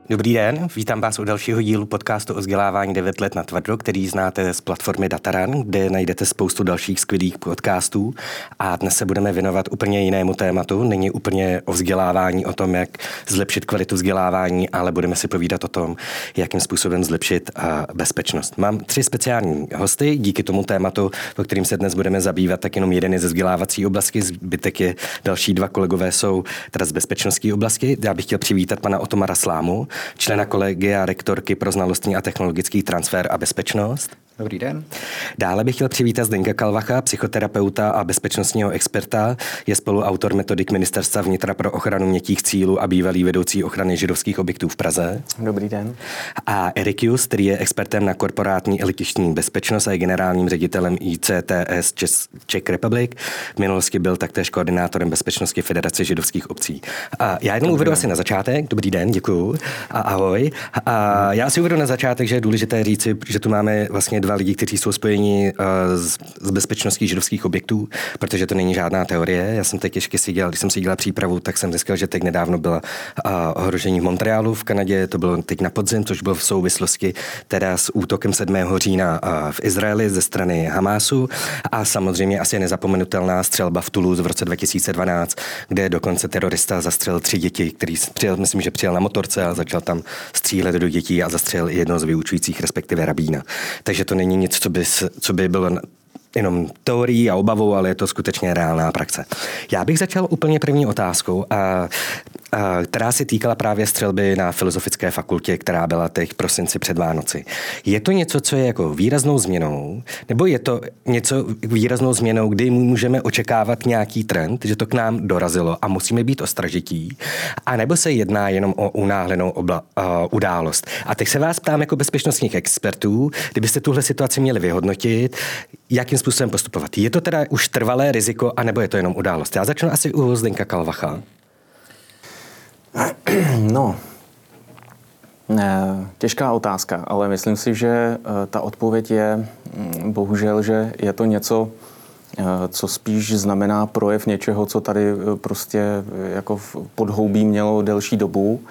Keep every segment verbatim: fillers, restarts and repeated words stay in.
Dobrý den, vítám vás u dalšího dílu podcastu o vzdělávání devět let na tvrdo, který znáte z platformy Dataran, kde najdete spoustu dalších skvělých podcastů. A dnes se budeme věnovat úplně jinému tématu. Není úplně o vzdělávání, o tom, jak zlepšit kvalitu vzdělávání, ale budeme si povídat o tom, jakým způsobem zlepšit bezpečnost. Mám tři speciální hosty, díky tomu tématu, o kterým se dnes budeme zabývat, tak jenom jeden je ze vzdělávací oblasti, zbytek je další dva kolegové jsou teda z bezpečnostní oblasti. Já bych chtěl přivítat pana Otomara Slámu, člena kolegia rektorky pro znalostní a technologický transfer a bezpečnost. Dobrý den. Dále bych chtěl přivítat Zdeňka Kalvacha, psychoterapeuta a bezpečnostního experta. Je spoluautor metodik Ministerstva vnitra pro ochranu měkkých cílů a bývalý vedoucí ochrany židovských objektů v Praze. Dobrý den. A Erik Jus, který je expertem na korporátní električní bezpečnost a je generálním ředitelem I C T S Czech Republic. V minulosti byl taktéž koordinátorem bezpečnosti Federace židovských obcí. A já jenom uvedu asi na začátek. Dobrý den, děkuju. A ahoj. A já si uvedu na začátek, že je důležité říci, že tu máme vlastně dva lidi, kteří jsou spojeni s, s bezpečností židovských objektů, protože to není žádná teorie. Já jsem teď ještě si dělal, když jsem si dělal přípravu, tak jsem zjistil, že teď nedávno byla ohrožení v Montrealu v Kanadě, to bylo teď na podzim, což bylo v souvislosti teda s útokem sedmého října v Izraeli ze strany Hamásu a samozřejmě asi nezapomenutelná střelba v Toulouse v roce dva tisíce dvanáct, kde dokonce terorista zastřelil tři děti, který přijel, myslím, že přijel na motorce a začal tam střílet do dětí a zastřelil i jednoho z vyučujících, respektive rabína. Takže to není nic, co by, co by bylo jenom teorií a obavou, ale je to skutečně reálná praxe. Já bych začal úplně první otázkou, a, a, která se týkala právě střelby na Filozofické fakultě, která byla teď v prosinci před Vánoci. Je to něco, co je jako výraznou změnou, nebo je to něco výraznou změnou, kdy můžeme očekávat nějaký trend, že to k nám dorazilo a musíme být ostražití, a nebo se jedná jenom o unáhlenou obla, uh, událost. A teď se vás ptám jako bezpečnostních expertů, kdybyste tuhle situaci měli vyhodnotit, jakým způsobem postupovat. Je to teda už trvalé riziko, anebo je to jenom událost? Já začnu asi u Zdeňka Kalvacha. No, těžká otázka, ale myslím si, že ta odpověď je bohužel, že je to něco, co spíš znamená projev něčeho, co tady prostě jako v podhoubí mělo delší dobu.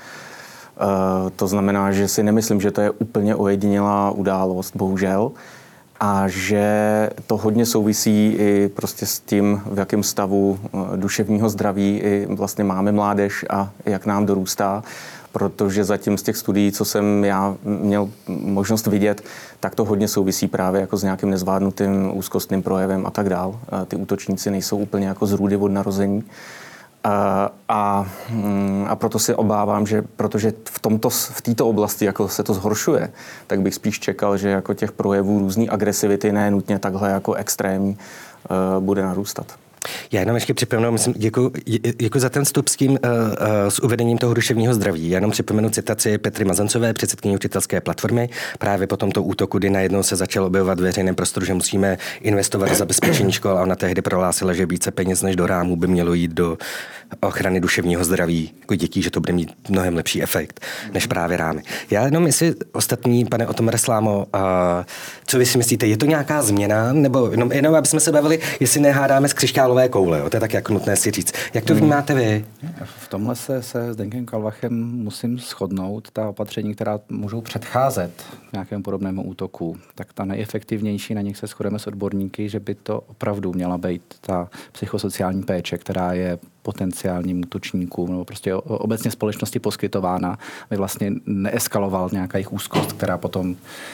To znamená, že si nemyslím, že to je úplně ojedinělá událost, bohužel. A že to hodně souvisí i prostě s tím, v jakém stavu duševního zdraví i vlastně máme mládež a jak nám dorůstá, protože zatím z těch studií, co jsem já měl možnost vidět, tak to hodně souvisí právě jako s nějakým nezvládnutým úzkostným projevem a tak dál. Ty útočníci nejsou úplně jako zrůdy od narození. A, a, a proto si obávám, že protože v, tomto, v této oblasti jako se to zhoršuje, tak bych spíš čekal, že jako těch projevů různý agresivity, ne nutně takhle jako extrémní, uh, bude narůstat. Já jenom ještě připomenu, myslím, děkuji, děkuji za ten vstup s tím, uh, uh, s uvedením toho duševního zdraví. Já jenom připomenu citaci Petry Mazancové, předsedkyně učitelské platformy, právě po tomto útoku, kdy najednou se začalo objevovat v veřejném prostoru, že musíme investovat do zabezpečení škol, a ona tehdy prohlásila, že více peněz než do rámů by mělo jít do ochrany duševního zdraví jako dětí, že to bude mít mnohem lepší efekt než právě rámy. Já jenom, jestli ostatní, pane Otomare Slámo, uh, co vy si myslíte, je to nějaká změna, nebo jenom, jenom aby jsme se bavili, jestli nehádáme z křišťálové koule, jo? To je tak jako nutné si říct. Jak to vnímáte vy? V tomhle se se Zdeňkem Kalvachem musím shodnout. Ta opatření, která můžou předcházet nějakému podobnému útoku, tak ta nejefektivnější, na nich se shodeme s odborníky, že by to opravdu měla být ta psychosociální péče, která je potenciálním útočníkům nebo prostě obecně společnosti poskytována, aby vlastně neeskaloval nějaká jejich úzkost, která potom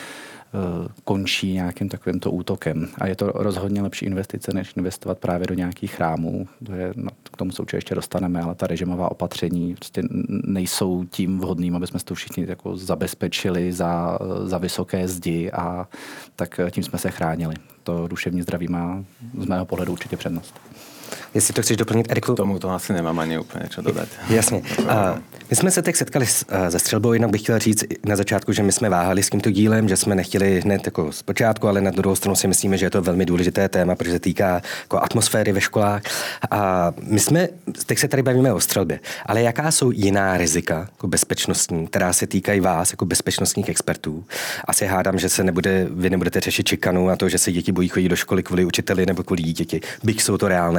končí nějakým takovýmto útokem. A je to rozhodně lepší investice, než investovat právě do nějakých chrámů. To je, no, k tomu se určitě ještě dostaneme, ale ta režimová opatření prostě nejsou tím vhodným, aby jsme to všichni jako zabezpečili za, za vysoké zdi, a tak tím jsme se chránili. To duševní zdraví má z mého pohledu určitě přednost. Jestli to chceš doplnit, Eriku? K tomu to asi nemám ani úplně čo dodat. Jasně. A my jsme se teď setkali se střelbou, jinak bych chtěl říct na začátku, že my jsme váhali s tímto dílem, že jsme nechtěli hned jako z počátku, ale na druhou stranu si myslíme, že je to velmi důležité téma, protože se týká jako atmosféry ve školách. A my jsme, teď se tady bavíme o střelbě, ale jaká jsou jiná rizika jako bezpečnostní, která se týkají vás jako bezpečnostních expertů? Asi hádám, že se nebude, vy nebudete řešit šikanu a to, že se děti bojí chodit do školy kvůli učiteli nebo kvůli dítěti, byť jsou to reálné hrozby.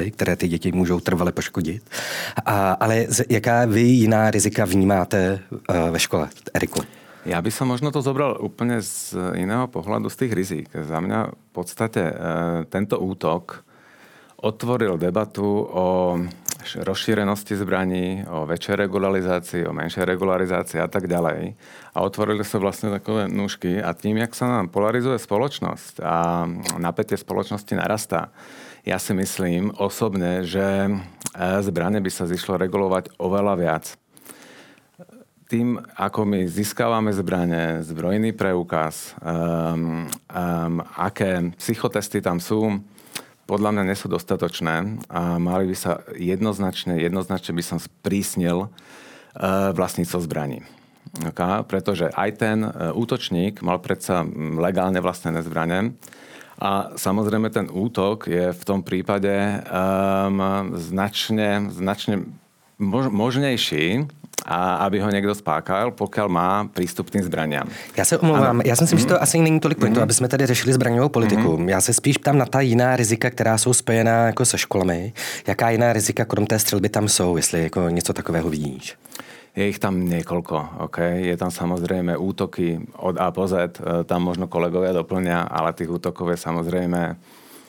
střely, které ty děti můžou trvale poškodit. A, ale z, jaká vy jiná rizika vnímáte uh, ve škole, Eriku? Ja by som možno to zobral úplne z iného pohľadu, z tých rizík. Za mňa v podstate e, tento útok otvoril debatu o rozšírenosti zbraní, o väčšej regularizácii, o menšej regularizácii a tak ďalej. A otvorili sa vlastne takové nůžky a tým, jak sa nám polarizuje spoločnosť a napätie spoločnosti narastá, ja si myslím osobne, že zbrane by sa zišlo regulovať oveľa viac. Tým, ako my získávame zbrane, zbrojný preukaz, um, um, aké psychotesty tam sú, podľa mňa nie sú dostatočné a mali by sa jednoznačne, jednoznačne by som sprísnil uh, vlastníctvo zbraní. Okay? Pretože aj ten uh, útočník mal predsa legálne vlastnené zbrane a samozrejme ten útok je v tom prípade um, značne, značne mož, možnejší, a aby ho někdo spákal, pokud má přístup k tým zbraňám. Já se omlouvám, já si myslím, mm-hmm. že to asi není tolik pointu, mm-hmm. aby jsme tady řešili zbraňovou politiku. Mm-hmm. Já se spíš ptám na ta jiná rizika, která jsou spojená jako se školami. Jaká jiná rizika krom té střelby tam jsou, jestli jako něco takového vidíš? Je ich tam niekoľko, okay? Je tam samozrejme útoky od A po Z, tam možno kolegovia doplňa, ale tých útokov je samozrejme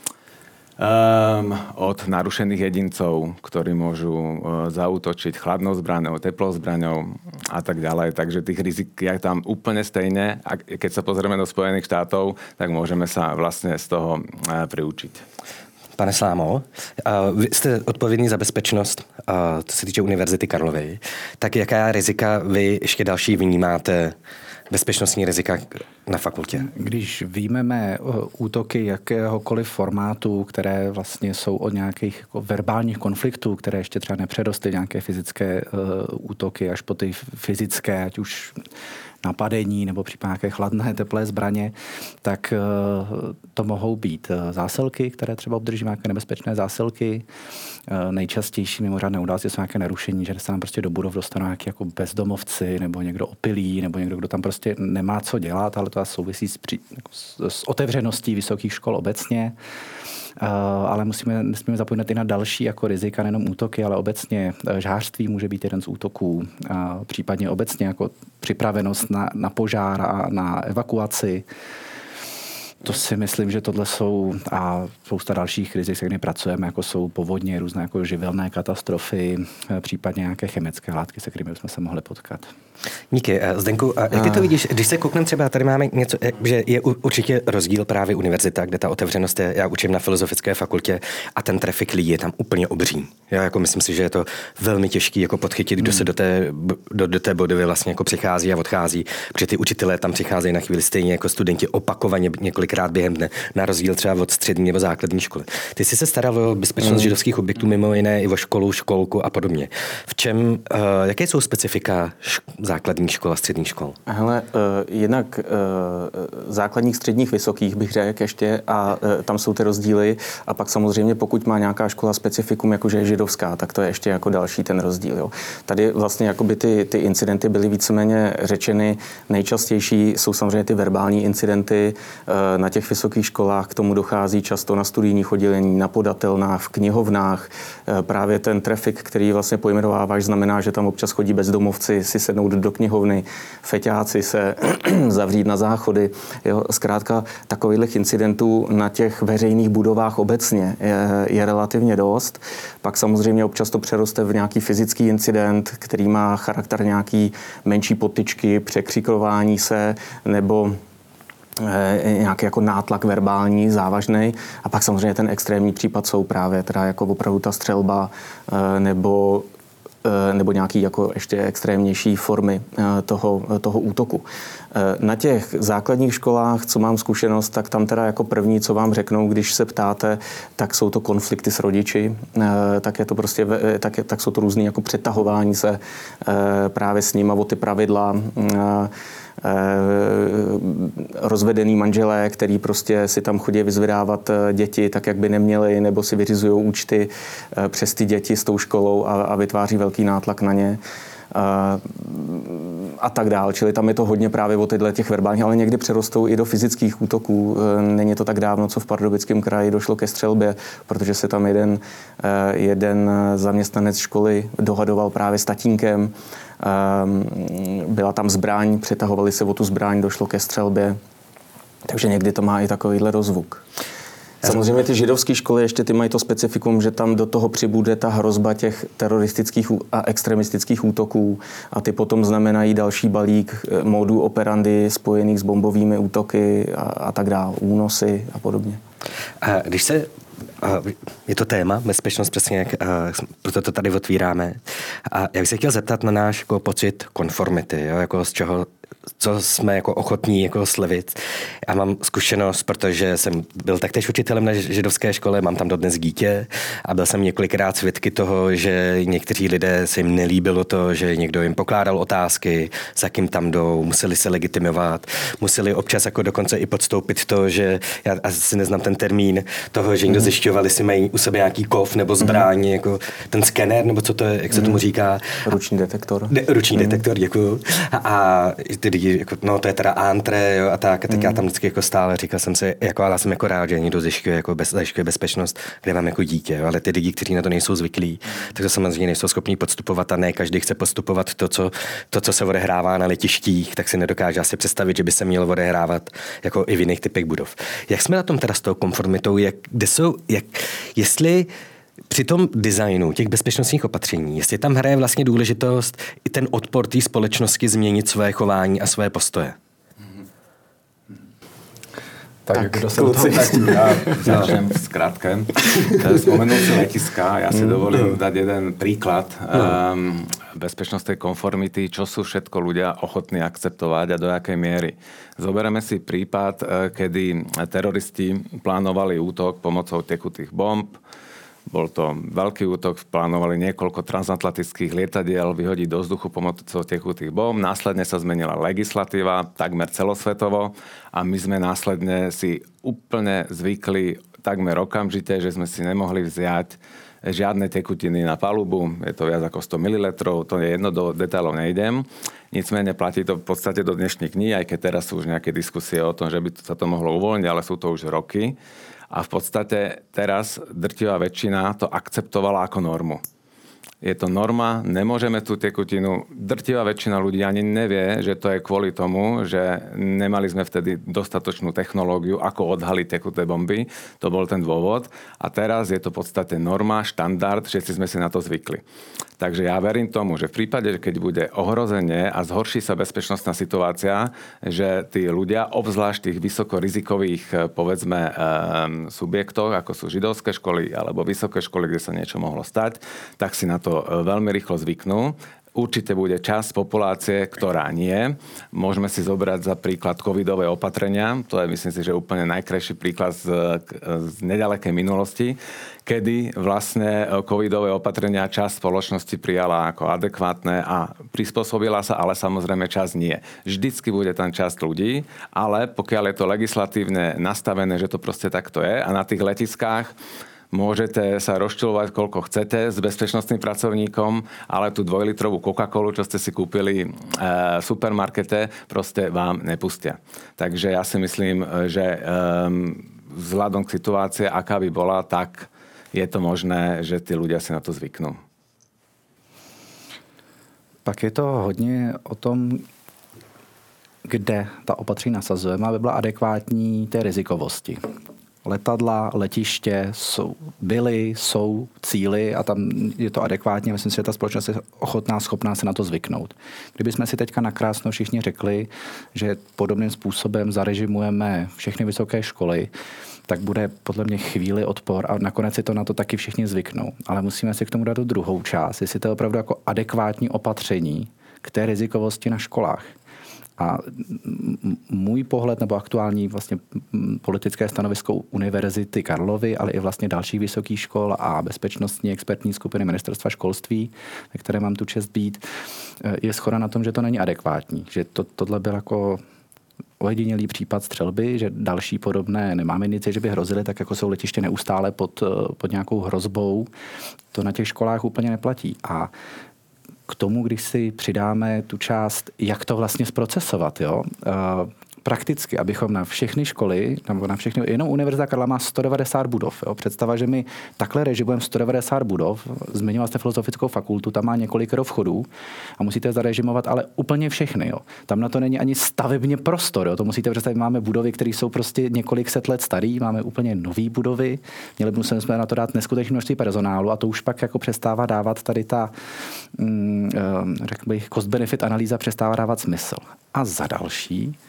Um, od narušených jedincov, ktorí môžu uh, zaútočiť chladnou zbraňou, teplou zbraňou a tak ďalej. Takže tých rizik je tam úplne stejne. A keď sa pozrieme do Spojených štátov, tak môžeme sa vlastne z toho uh, priučiť. Pane Slámo, uh, vy jste odpovědný za bezpečnost, uh, co se týče Univerzity Karlovy. Tak jaká rizika vy ještě další vnímáte, bezpečnostní rizika na fakultě? Když výjmeme útoky jakéhokoliv formátu, které vlastně jsou od nějakých jako verbálních konfliktů, které ještě třeba nepřerostly nějaké fyzické uh, útoky až po ty fyzické, ať už napadení nebo případně nějaké chladné, teplé zbraně, tak uh, to mohou být zásilky, které třeba obdržíme, nějaké nebezpečné zásilky. Uh, nejčastější mimořádné události jsou nějaké narušení, že se nám prostě do budov dostanou nějaký jako bezdomovci nebo někdo opilý nebo někdo, kdo tam prostě nemá co dělat, ale to souvisí s, při, jako s, s otevřeností vysokých škol obecně. Uh, ale musíme, nesmíme zapomínat i na další jako rizika, nejenom útoky, ale obecně žhářství může být jeden z útoků, uh, případně obecně jako připravenost na, na požár a na evakuaci. To si myslím, že tohle jsou a spousta dalších rizik, se kterými pracujeme, jako jsou povodně, různé jako živelné katastrofy, případně nějaké chemické látky, se kterými jsme se mohli potkat. Díky. Zdenku, jak ty to vidíš, když se koukneme třeba, tady máme něco, že je určitě rozdíl právě univerzita, kde ta otevřenost je, já učím na Filozofické fakultě a ten trafik lidí je tam úplně obří. Já jako myslím si, že je to velmi těžký jako podchytit, kdo se do té, do, do té budovy vlastně jako přichází a odchází, protože ty učitelé tam přicházejí na chvíli stejně jako studenti opakovaně několikrát během dne, na rozdíl třeba od střední nebo základní školy. Ty jsi se staral o bezpečnost mm. židovských objektů, mimo jiné i o školu, školku a podobně. V čem, uh, jaké jsou specifika šk- základních škol a středních škol? Hele, uh, jednak uh, základních, středních, vysokých bych řekl ještě a uh, tam jsou ty rozdíly a pak samozřejmě pokud má nějaká škola specifikum, jakože je židovská, tak to je ještě jako další ten rozdíl. Jo. Tady vlastně jakoby ty, ty incidenty byly víceméně řečeny. Nejčastější jsou samozřejmě ty verbální incidenty uh, na těch vysokých školách, k tomu dochází často na studijních oddělení, na podatelnách, v knihovnách. Uh, právě ten trafik, který vlastně pojmenováváš, znamená, že tam občas chodí bezdomovci si sednout do knihovny, feťáci se zavřít na záchody. Jo. Zkrátka takových incidentů na těch veřejných budovách obecně je, je relativně dost. Pak samozřejmě občas to přeroste v nějaký fyzický incident, který má charakter nějaký menší potyčky, překřikování se nebo nějaký jako nátlak verbální, závažný. A pak samozřejmě ten extrémní případ jsou právě teda jako opravdu ta střelba nebo nebo nějaký jako ještě extrémnější formy toho, toho útoku. Na těch základních školách, co mám zkušenost, tak tam teda jako první, co vám řeknou, když se ptáte, tak jsou to konflikty s rodiči, tak je to prostě, tak, je, tak jsou to různý jako přetahování se právě s nima o ty pravidla, rozvedený manželé, který prostě si tam chodí vyzvedávat děti tak, jak by neměli, nebo si vyřizují účty přes ty děti s tou školou a, a vytváří velký nátlak na ně. A a tak dál. Čili tam je to hodně právě o těchto těch verbálních, ale někdy přerostou i do fyzických útoků. Není to tak dávno, co v Pardubickém kraji došlo ke střelbě, protože se tam jeden, jeden zaměstnanec školy dohadoval právě s tatínkem. Byla tam zbraň, přetahovali se o tu zbraň, došlo ke střelbě. Takže někdy to má i takovýhle rozvuk. Samozřejmě ty židovské školy ještě ty mají to specifikum, že tam do toho přibude ta hrozba těch teroristických a extremistických útoků a ty potom znamenají další balík modů operandy spojených s bombovými útoky a, a tak dále, únosy a podobně. A když se je to téma, bezpečnost, přesně jak, proto to tady otvíráme. A já bych se chtěl zeptat na náš jako pocit konformity, jo, jako z čeho, co jsme jako ochotní jako slevit. Já mám zkušenost, protože jsem byl taktéž učitelem na židovské škole, mám tam dodnes dítě a byl jsem několikrát svědky toho, že někteří lidé se jim nelíbilo to, že někdo jim pokládal otázky, za jakým tam jdou, museli se legitimovat, museli občas jako dokonce i podstoupit to, že já asi neznám ten termín toho, že někdo zjišťoval, jestli mají u sebe nějaký kov nebo zbraň, mm. jako ten skener, nebo co to je, jak se tomu říká. Ruční detektor. De, ruční mm. detektor, děkuju. A, a ty lidi, jako, no to je teda antre, jo, a tak, a tak mm. já tam vždycky jako stále říkal jsem si, jako, ale já jsem jako rád, že někdo zjišťuje, jako bez, zajišťuje bezpečnost, kde mám jako dítě, jo, ale ty lidi, kteří na to nejsou zvyklí, tak to samozřejmě nejsou schopní podstupovat a ne každý chce podstupovat to, co, to, co se odehrává na letištích, tak si nedokáže asi představit, že by se mělo odehrávat jako i v jiných typech budov. Jak jsme na tom teda s tou konformitou, jak, kde jsou, jak, jestli při tom designu těch bezpečnostních opatření, jestli tam hraje vlastně důležitost i ten odpor té společnosti změnit své chování a své postoje? Tak, tak kdo se kluci. Tak ja začnem v skratke. Spomenul si letiska, ja si dovolím dať jeden príklad um, bezpečnostnej konformity, čo sú všetko ľudia ochotní akceptovať a do jakej miery. Zoberieme si prípad, kedy teroristi plánovali útok pomocou tekutých bomb. Bol to veľký útok, plánovali niekoľko transatlantických lietadiel vyhodiť do vzduchu pomocou tekutých bomb. Následne sa zmenila legislatíva, takmer celosvetovo, a my sme následne si úplne zvykli takmer okamžite, že sme si nemohli vziať žiadne tekutiny na palubu. Je to viac ako sto mililitrov, to je jedno, do detailov nejdem. Nicméně platí to v podstate do dnešných dní, aj keď teraz sú už nejaké diskusie o tom, že by sa to mohlo uvoľniť, ale sú to už roky. A v podstate teraz drtivá väčšina to akceptovala ako normu. Je to norma, nemôžeme tú tekutinu, drtivá väčšina ľudí ani nevie, že to je kvôli tomu, že nemali sme vtedy dostatočnú technológiu, ako odhaliť tekuté bomby. To bol ten dôvod. A teraz je to v podstate norma, štandard, všetci sme si na to zvykli. Takže ja verím tomu, že v prípade, keď bude ohrozenie a zhorší sa bezpečnostná situácia, že tí ľudia, obzvlášť tých vysokorizikových, povedzme, subjektoch, ako sú židovské školy alebo vysoké školy, kde sa niečo mohlo stať, tak si na to veľmi rýchlo zvyknú. Určite bude časť populácie, ktorá nie. Môžeme si zobrať za príklad covidové opatrenia. To je, myslím si, že úplne najkrajší príklad z, z nedalekej minulosti, kedy vlastne covidové opatrenia časť spoločnosti prijala ako adekvátne a prispôsobila sa, ale samozrejme časť nie. Vždycky bude tam časť ľudí, ale pokiaľ je to legislatívne nastavené, že to proste takto je, a na tých letiskách môžete sa rozčulovať, koľko chcete s bezpečnostným pracovníkom, ale tú dvojlitrovú Coca-Colu, čo ste si kúpili v supermarkete, proste vám nepustia. Takže ja si myslím, že vzhľadom k situácie, aká by bola, tak je to možné, že tí ľudia si na to zvyknú. Pak je to hodně o tom, kde ta opatření nasazujeme, aby byla adekvátní té rizikovosti. Letadla, letiště jsou, byly, jsou cíly a tam je to adekvátně. Myslím si, že ta společnost je ochotná, schopná se na to zvyknout. Kdybychom si teďka nakrásno všichni řekli, že podobným způsobem zarežimujeme všechny vysoké školy, tak bude podle mě chvíli odpor a nakonec si to na to taky všichni zvyknou. Ale musíme si k tomu dát tu druhou část, jestli to je opravdu jako adekvátní opatření k té rizikovosti na školách. A můj pohled nebo aktuální vlastně politické stanovisko Univerzity Karlovy, ale i vlastně dalších vysokých škol a bezpečnostní expertní skupiny Ministerstva školství, ve které mám tu čest být, je shoda na tom, že to není adekvátní. Že to, tohle byl jako ojedinělý případ střelby, že další podobné nemáme indicie, že by hrozily, tak jako jsou letiště neustále pod, pod nějakou hrozbou. To na těch školách úplně neplatí. A k tomu, když si přidáme tu část, jak to vlastně zprocesovat, jo? Prakticky, abychom na všechny školy, nebo na všechny, jenom Univerzita Karla má sto devadesát budov. Jo? Představa, že my takhle režimujeme sto devadesát budov, zmiňoval jste Filozofickou fakultu, tam má několikero vchodů a musíte zarežimovat ale úplně všechny. Jo? Tam na to není ani stavebně prostor. Jo? To musíte představit, máme budovy, které jsou prostě několik set let starý, máme úplně nové budovy, měli bychom jsme na to dát neskutečné množství personálu a to už pak jako přestává dávat tady ta, mm, řekl bych, cost-benefit analýza přestává dávat smysl. A za další,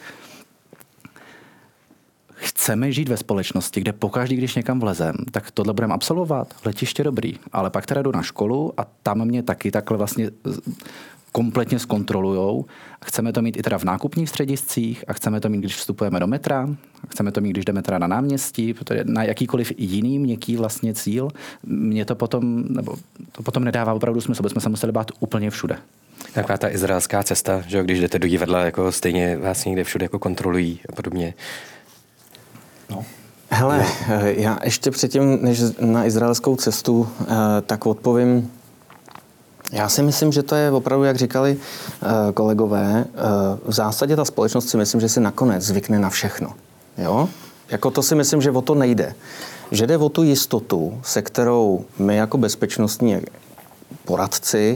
chceme žít ve společnosti, kde pokaždý, když někam vlezem, tak tohle budeme absolvovat. Letiště dobrý, ale pak teda jdu na školu a tam mě taky takhle vlastně kompletně zkontrolujou. Chceme to mít i teda v nákupních střediscích a chceme to mít, když vstupujeme do metra, chceme to mít, když jdeme teda na náměstí, protože na jakýkoliv jiný měkký vlastně cíl, mě to potom, nebo to potom nedává opravdu smysl, protože jsme se museli bát úplně všude. Taková ta izraelská cesta, že když jdete do divadla, jako stejně vás někde všude jako kontrolují a podobně. No. Hele, já ještě předtím, než na izraelskou cestu, tak odpovím. Já si myslím, že to je opravdu, jak říkali kolegové, v zásadě ta společnost si myslím, že si nakonec zvykne na všechno. Jo? Jako to si myslím, že o to nejde. Že jde o tu jistotu, se kterou my jako bezpečnostní poradci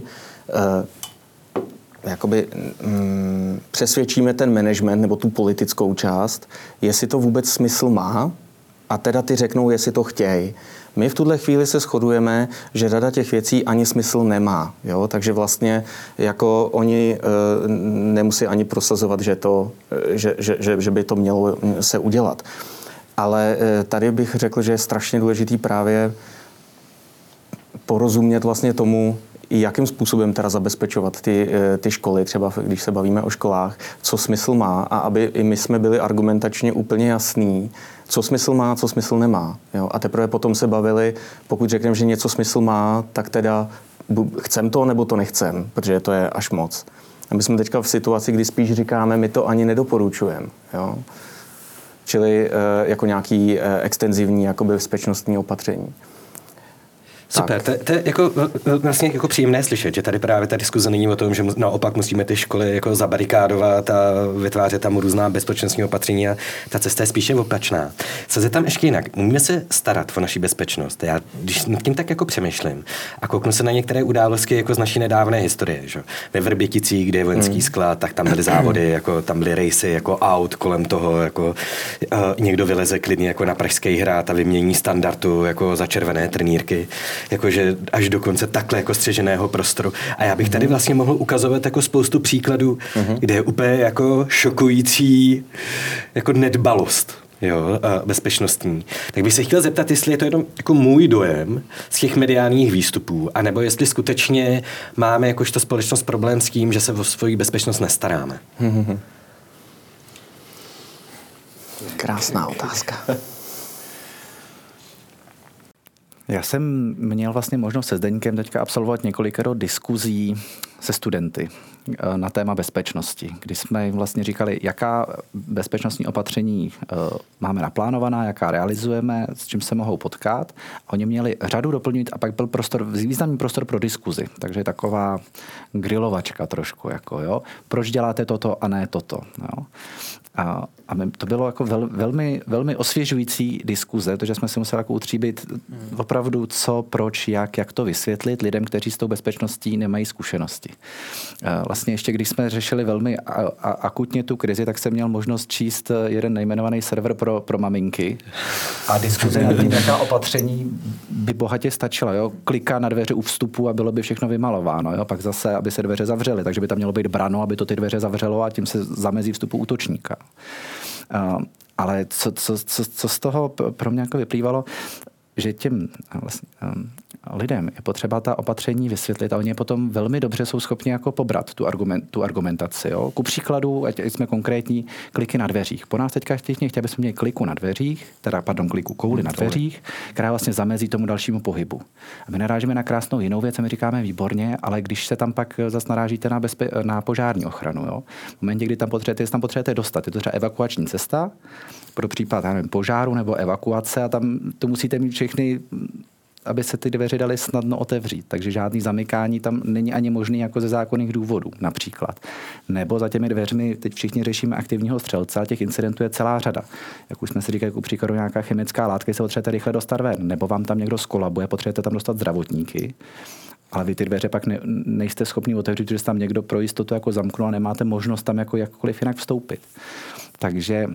jakoby mm, přesvědčíme ten management nebo tu politickou část, jestli to vůbec smysl má a teda ty řeknou, jestli to chtějí. My v tuhle chvíli se shodujeme, že řada těch věcí ani smysl nemá. Jo? Takže vlastně jako oni e, nemusí ani prosazovat, že, to, že, že, že, že by to mělo se udělat. Ale e, tady bych řekl, že je strašně důležitý právě porozumět vlastně tomu, jakým způsobem teda zabezpečovat ty, ty školy, třeba když se bavíme o školách, co smysl má a aby i my jsme byli argumentačně úplně jasný, co smysl má, co smysl nemá. Jo? A teprve potom se bavili, pokud řekneme, že něco smysl má, tak teda chcem to nebo to nechcem, protože to je až moc. A my jsme teďka v situaci, kdy spíš říkáme, my to ani nedoporučujeme. Jo? Čili e, jako nějaký e, extenzivní jakoby bezpečnostní opatření. Super, to, to je jako, vlastně jako příjemné slyšet, že tady právě ta diskuze není o tom, že naopak musíme ty školy jako zabarikádovat a vytvářet tam různá bezpečnostní opatření a ta cesta je spíše opačná. Co se tam ještě jinak? Umíme se starat o naši bezpečnost? Já když nad tím tak jako přemýšlím a kouknu se na některé události jako z naší nedávné historie, že? Ve Vrběticích, kde je vojenský sklad, tak tam byly závody, jako tam byly rejsy jako aut kolem toho, jako uh, někdo vyleze klidně jako na Pražský hrad a vymění standardu jako za červené trenýrky. Jakože až do konce takhle jako střeženého prostoru. A já bych tady vlastně mohl ukazovat jako spoustu příkladů, uh-huh. kde je úplně jako šokující jako nedbalost, jo, bezpečnostní. Tak bych se chtěl zeptat, jestli je to jenom jako můj dojem z těch mediálních výstupů, anebo jestli skutečně máme jakožto společnost problém s tím, že se o svoji bezpečnost nestaráme. Uh-huh. Krásná otázka. Já jsem měl vlastně možnost se Zdeňkem teďka absolvovat několikero diskuzí se studenty na téma bezpečnosti, kdy jsme jim vlastně říkali, jaká bezpečnostní opatření máme naplánovaná, jaká realizujeme, s čím se mohou potkat. Oni měli řadu doplnit a pak byl prostor, významný prostor pro diskuzi. Takže taková grilovačka trošku. Jako, jo. Proč děláte toto a ne toto? Jo. A, a to bylo jako vel, velmi, velmi osvěžující diskuze, protože jsme si museli jako utříbit opravdu co, proč, jak, jak to vysvětlit lidem, kteří s tou bezpečností nemají zkušenosti. Vlastně ještě když jsme řešili velmi a, a, akutně tu krizi, tak jsem měl možnost číst jeden nejmenovaný server pro, pro maminky a diskuze nad tím, jaká opatření by bohatě stačila. Jo? Kliká na dveře u vstupu a bylo by všechno vymalováno. Jo? Pak zase, aby se dveře zavřely, takže by tam mělo být brano, aby to ty dveře zavřelo a tím se zamezí vstupu útočníka. Uh, ale co, co, co, co z toho pro mě jako vyplývalo, že těm vlastně, um, lidem je potřeba ta opatření vysvětlit a oni potom velmi dobře jsou schopni jako pobrat tu, argument, tu argumentaci. Jo? Ku příkladu, ať jsme konkrétní, kliky na dveřích. Po nás teďka chtějí, chtěli bychom měli kliku na dveřích, teda pardon, kliku kouli na dveřích, která vlastně zamezí tomu dalšímu pohybu. A my narážíme na krásnou jinou věc a my říkáme výborně, ale když se tam pak zase narážíte na, bezpe- na požární ochranu, jo? V momentě, kdy tam potřebujete, tam potřebujete dostat, je to třeba evakuační cesta, pro případ nevím, požáru nebo evakuace a tam to musíte mít všechny aby se ty dveře daly snadno otevřít. Takže žádný zamykání tam není ani možný jako ze zákonných důvodů například. Nebo za těmi dveřmi teď všichni řešíme aktivního střelce, a těch incidentů je celá řada. Jak už jsme si říkali, jako příkladu nějaká chemická látka, se potřebujete rychle dostat ven, nebo vám tam někdo skolabuje, potřebujete tam dostat zdravotníky. Ale vy ty dveře pak ne, nejste schopni otevřít, protože tam někdo pro jistotu jako zamknul a nemáte možnost tam jako jakkoliv jinak vstoupit. Takže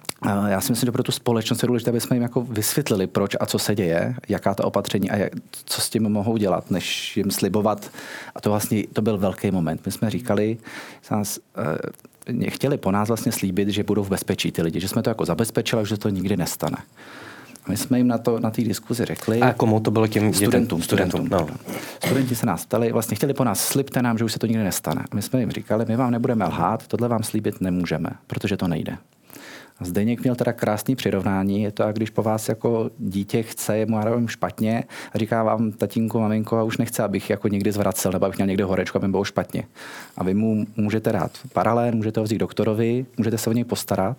já si myslím, že pro tu společnost je důležité, aby jsme jim jako vysvětlili, proč a co se děje, jaká ta opatření a jak, co s tím mohou dělat, než jim slibovat. A to vlastně to byl velký moment. My jsme říkali, nás, eh, chtěli po nás vlastně slíbit, že budou v bezpečí ty lidi, že jsme to jako zabezpečili, že to nikdy nestane. My jsme jim na to na té diskuzi řekli. A komu to bylo těm studentům? Studentům. studentům no. Studenti se nás ptali, vlastně chtěli po nás, slibte nám, že už se to nikdy nestane. A my jsme jim říkali, my vám nebudeme lhát, tohle vám slíbit nemůžeme, protože to nejde. A Zdeněk měl teda krásný přirovnání, je to, jak když po vás jako dítě chce, je mu špatně a říká vám tatínku, maminko, a už nechce, abych jako někdy zvracel, nebo abych měl někde horečku, aby mi bylo špatně. A vy mu můžete dát paralén, můžete ho vzít doktorovi, můžete se o něj postarat.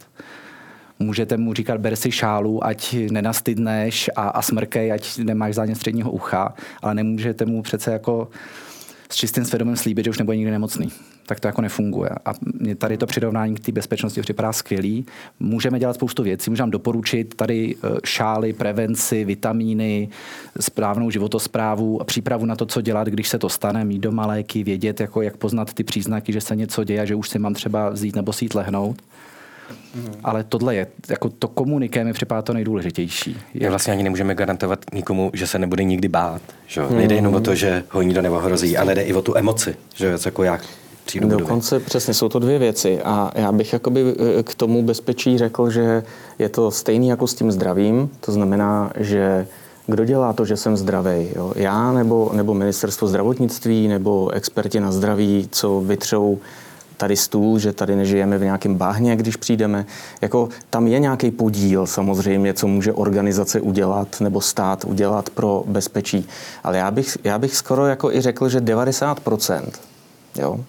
Můžete mu říkat, ber si šálu, ať nenastydneš a, a smrkej, ať nemáš zánět středního ucha, ale nemůžete mu přece jako s čistým svědomím slíbit, že už nebude nikdy nemocný. Tak to jako nefunguje. A mě tady to přirovnání k té bezpečnosti připadá skvělý. Můžeme dělat spoustu věcí, můžeme doporučit tady šály, prevenci, vitamíny, správnou životosprávu a přípravu na to, co dělat, když se to stane, mít doma léky, vědět, jako jak poznat ty příznaky, že se něco děje, že už si mám třeba vzít nebo si jít lehnout. Hmm. Ale tohle je, jako to komuniké mi připadá to nejdůležitější. Je vlastně ani nemůžeme garantovat nikomu, že se nebude nikdy bát. Že? Hmm. Nejde jenom o to, že ho nikdo neohrozí, ale jde i o tu emoci, že jako jak přijdu budovy. Dokonce přesně jsou to dvě věci a já bych jakoby k tomu bezpečí řekl, že je to stejný jako s tím zdravím, to znamená, že kdo dělá to, že jsem zdravý? Jo? Já nebo, nebo ministerstvo zdravotnictví nebo experti na zdraví, co vytřou tady stůl, že tady nežijeme v nějakém bahně, když přijdeme. Jako, tam je nějaký podíl samozřejmě, co může organizace udělat nebo stát udělat pro bezpečí. Ale já bych, já bych skoro jako i řekl, že devadesát procent jo,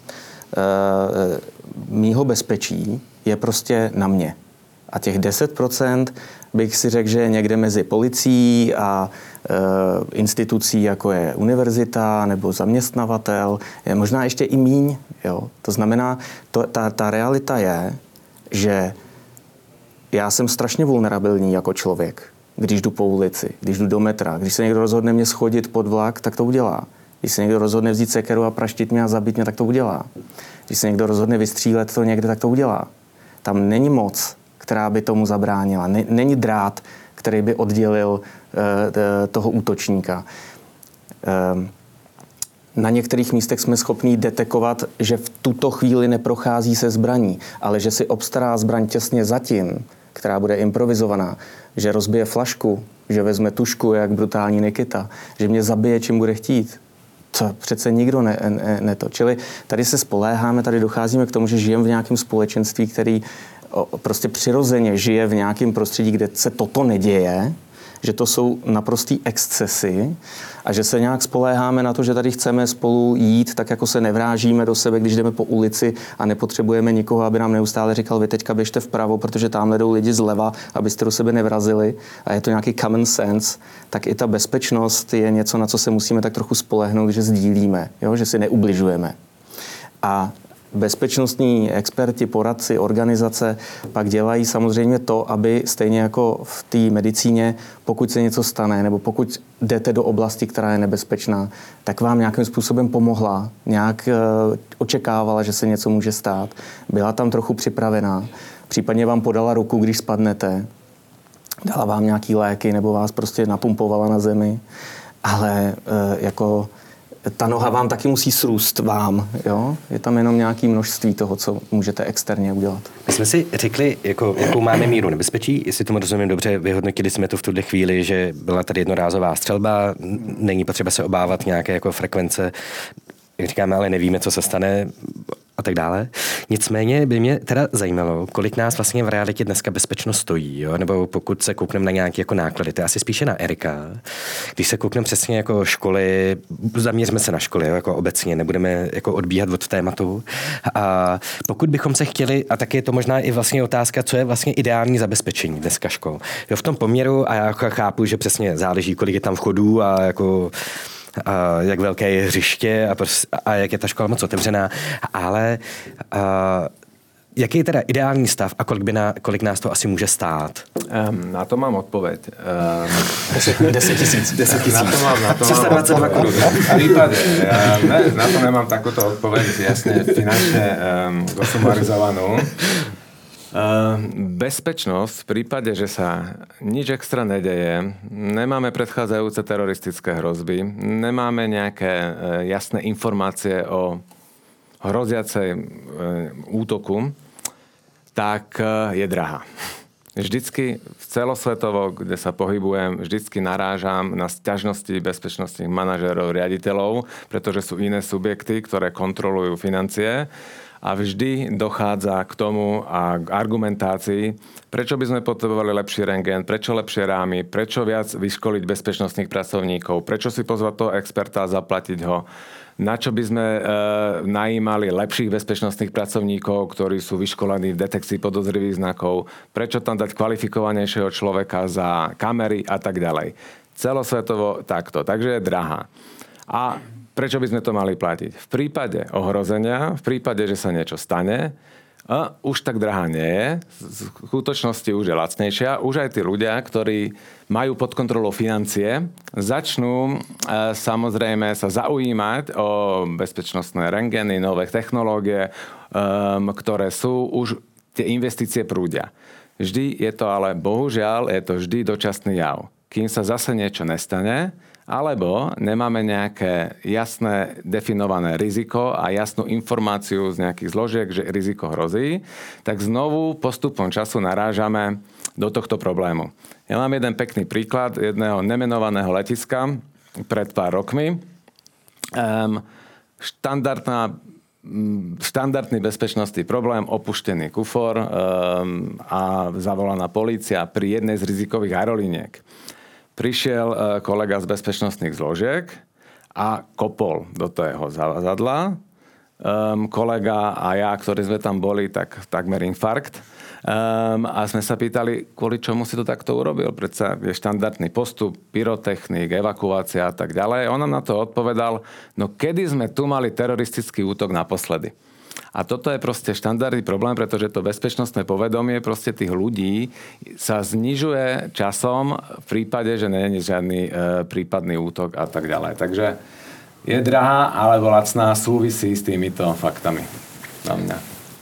e, mýho bezpečí je prostě na mě. A těch deset procent bych si řekl, že je někde mezi policií a e, institucí, jako je univerzita nebo zaměstnavatel, je možná ještě i míň. Jo. To znamená, to, ta, ta realita je, že já jsem strašně vulnerabilní jako člověk, když jdu po ulici, když jdu do metra. Když se někdo rozhodne mě schodit pod vlak, tak to udělá. Když se někdo rozhodne vzít sekeru a praštit mě a zabít mě, tak to udělá. Když se někdo rozhodne vystřílet to někde, tak to udělá. Tam není moc, která by tomu zabránila. Není drát, který by oddělil e, toho útočníka. E, na některých místech jsme schopni detekovat, že v tuto chvíli neprochází se zbraní, ale že si obstará zbraň těsně zatím, která bude improvizovaná, že rozbije flašku, že vezme tušku, jak brutální Nikita, že mě zabije, čím bude chtít. To přece nikdo ne, ne, ne to. Čili tady se spoléháme, tady docházíme k tomu, že žijeme v nějakém společenství, který prostě přirozeně žije v nějakém prostředí, kde se toto neděje, že to jsou naprostý excesy a že se nějak spoléháme na to, že tady chceme spolu jít, tak jako se nevrážíme do sebe, když jdeme po ulici a nepotřebujeme nikoho, aby nám neustále říkal, vy teďka běžte vpravo, protože tamhle jdou lidi zleva, abyste do sebe nevrazili a je to nějaký common sense, tak i ta bezpečnost je něco, na co se musíme tak trochu spolehnout, že sdílíme, jo? Že si neubližujeme. A bezpečnostní experti, poradci, organizace pak dělají samozřejmě to, aby stejně jako v té medicíně, pokud se něco stane, nebo pokud jdete do oblasti, která je nebezpečná, tak vám nějakým způsobem pomohla, nějak e, očekávala, že se něco může stát, byla tam trochu připravená, případně vám podala ruku, když spadnete, dala vám nějaký léky, nebo vás prostě napumpovala na zemi, ale e, jako ta noha vám taky musí srůst vám, jo? Je tam jenom nějaké množství toho, co můžete externě udělat. My jsme si řekli, jako, jakou máme míru nebezpečí, jestli tomu rozumím dobře, vyhodnotili jsme to v tuhle chvíli, že byla tady jednorázová střelba, není potřeba se obávat nějaké jako frekvence, jak říkáme, ale nevíme, co se stane. a tak dále. Nicméně by mě teda zajímalo, kolik nás vlastně v realitě dneska bezpečnost stojí, jo? Nebo pokud se koukneme na nějaké jako náklady, to je asi spíše na Erika. Když se koukneme přesně jako školy, zaměřme se na školy, jo? Jako obecně, nebudeme jako odbíhat od tématu. A pokud bychom se chtěli, a tak je to možná i vlastně otázka, co je vlastně ideální zabezpečení dneska škol. Jo, v tom poměru, a já chápu, že přesně záleží, kolik je tam vchodů a jako a jak velké je hřiště a, pros- a jak je ta škola moc otevřená, ale a, jaký je teda ideální stav a kolik, by na, kolik nás to asi může stát? Um, na to mám odpověď. Um, deset tisíc. deset tisíc. Na to mám, na to tři sta dvacet dva korun. V prípade, um, ne, na to nemám takúto odpoveď jasne finančne um, dosumarizovanú. Bezpečnosť v prípade, že sa nič extra nedeje, nemáme predchádzajúce teroristické hrozby, nemáme nejaké jasné informácie o hroziacej útoku, tak je drahá. Vždycky celosvetovo, kde sa pohybujem, vždycky narážam na sťažnosti bezpečnostných manažérov, riaditeľov, pretože sú iné subjekty, ktoré kontrolujú financie. A vždy dochádza k tomu a k argumentácii, prečo by sme potrebovali lepší rentgen, prečo lepšie rámy, prečo viac vyškoliť bezpečnostných pracovníkov, prečo si pozvať toho experta a zaplatiť ho, na čo by sme e, najímali lepších bezpečnostných pracovníkov, ktorí sú vyškolení v detekcii podozrivých znakov, prečo tam dať kvalifikovanejšieho človeka za kamery a tak ďalej. Celosvetovo takto, takže je drahá. A prečo by sme to mali platiť? V prípade ohrozenia, v prípade, že sa niečo stane, a už tak drahá nie je. V skutočnosti už je lacnejšia. Už aj tí ľudia, ktorí majú pod kontrolou financie, začnú e, samozrejme sa zaujímať o bezpečnostné rentgeny, nové technológie, e, ktoré sú, už tie investície prúdia. Vždy je to ale, bohužiaľ, je to vždy dočasný jav. Kým sa zase niečo nestane, alebo nemáme nejaké jasné definované riziko a jasnú informáciu z nejakých zložiek, že riziko hrozí, tak znovu postupom času narážame do tohto problému. Ja mám jeden pekný príklad jedného nemenovaného letiska pred pár rokmi. Um, štandardná, štandardný bezpečnostný problém, opuštený kufor um, a zavolaná polícia pri jednej z rizikových aerolíniek. Prišiel kolega z bezpečnostných zložiek a kopol do toho zavazadla. Um, kolega a ja, ktorí sme tam boli, tak takmer infarkt. Um, a sme sa pýtali, kvôli čomu si to takto urobil. Predsa je štandardný postup, pyrotechnik, evakuácia a tak ďalej. On nám na to odpovedal, no kedy sme tu mali teroristický útok naposledy. A toto je proste štandardný problém, pretože to bezpečnostné povedomie proste tých ľudí sa znižuje časom v prípade, že nie je žiadny e, prípadný útok a tak ďalej. Takže je drahá, alebo lacná, súvisí s týmito faktami. Na mňa.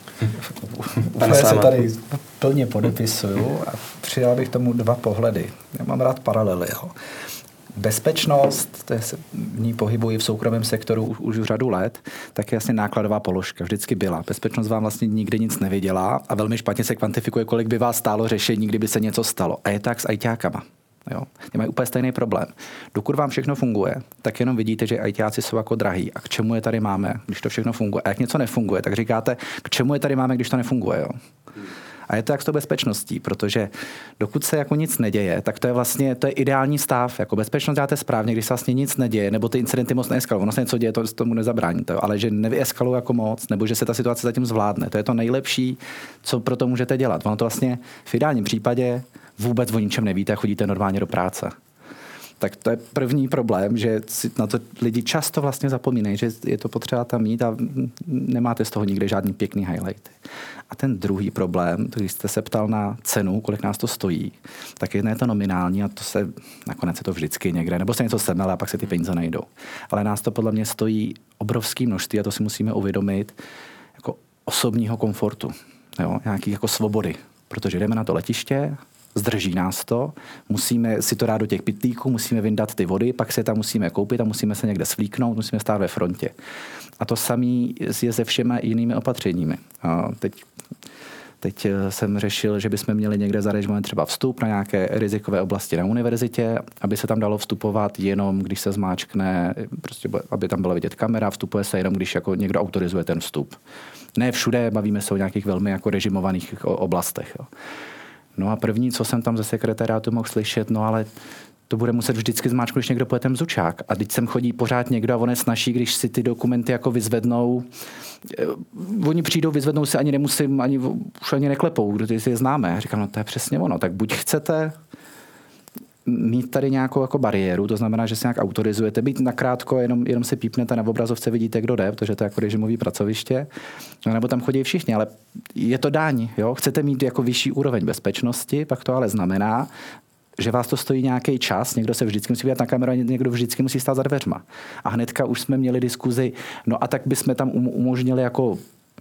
Úplně se tady plně podepisuju a přidal bych tomu dva pohledy. Já mám rád paralely. Jo. Bezpečnost, to je, v ní pohybuji v soukromém sektoru už, už řadu let, tak je jasně nákladová položka. Vždycky byla. Bezpečnost vám vlastně nikdy nic nevydělá a velmi špatně se kvantifikuje, kolik by vás stálo řešení, kdyby se něco stalo. A je tak s ajťákama. Jo. Ty mají úplně stejný problém. Dokud vám všechno funguje, tak jenom vidíte, že ajťáci jsou jako drahý. A k čemu je tady máme, když to všechno funguje? A jak něco nefunguje, tak říkáte, k čemu je tady máme, když to nefunguje? Jo. A je to jak s tou bezpečností, protože dokud se jako nic neděje, tak to je vlastně to je ideální stav. Jako bezpečnost děláte správně, když se vlastně nic neděje, nebo ty incidenty moc neeskalují. Ono se něco děje, to tomu nezabráníte, ale že nevyeskalují jako moc, nebo že se ta situace zatím zvládne. To je to nejlepší, co pro to můžete dělat. Ono to vlastně v ideálním případě vůbec o ničem nevíte a chodíte normálně do práce. Tak to je první problém, že si na to lidi často vlastně zapomínají, že je to potřeba tam mít a nemáte z toho nikde žádný pěkný highlight. A ten druhý problém, když jste se ptal na cenu, kolik nás to stojí, tak jedno je to nominální a to se, nakonec je to vždycky někde, nebo se něco semele a pak se ty peníze najdou. Ale nás to podle mě stojí obrovský množství a to si musíme uvědomit jako osobního komfortu, jo, nějaký jako svobody, protože jdeme na to letiště, zdrží nás to, musíme si to dát do těch pytlíků, musíme vyndat ty vody, pak se tam musíme koupit a musíme se někde svlíknout, musíme stát ve frontě. A to samé je se všema jinými opatřeními. A teď Teď jsem řešil, že bychom měli někde zarežimovat třeba vstup na nějaké rizikové oblasti na univerzitě, aby se tam dalo vstupovat jenom, když se zmáčkne, prostě, aby tam byla vidět kamera, vstupuje se jenom, když jako někdo autorizuje ten vstup. Ne všude, bavíme se o nějakých velmi jako režimovaných oblastech. Jo. No a první, co jsem tam ze sekretariátu mohl slyšet, no ale to bude muset vždycky zmáčknout, když někdo pojede ten bzučák. A teď sem chodí pořád někdo a on je snaží, když si ty dokumenty jako vyzvednou. Oni přijdou, vyzvednou si, ani nemusím, ani, už ani neklepou, když si je známe. Říkám, no to je přesně ono. Tak buď chcete mít tady nějakou jako bariéru, to znamená, že se nějak autorizujete, být nakrátko, jenom, jenom si pípnete na obrazovce, vidíte, kdo jde, protože to je jako režimový pracoviště, no, nebo tam chodí všichni, ale je to daň. Jo? Chcete mít jako vyšší úroveň bezpečnosti, pak to ale znamená, že vás to stojí nějaký čas, někdo se vždycky musí vidět na kameru, někdo vždycky musí stát za dveřma. A hnedka už jsme měli diskuzi, no a tak bychom tam umožnili jako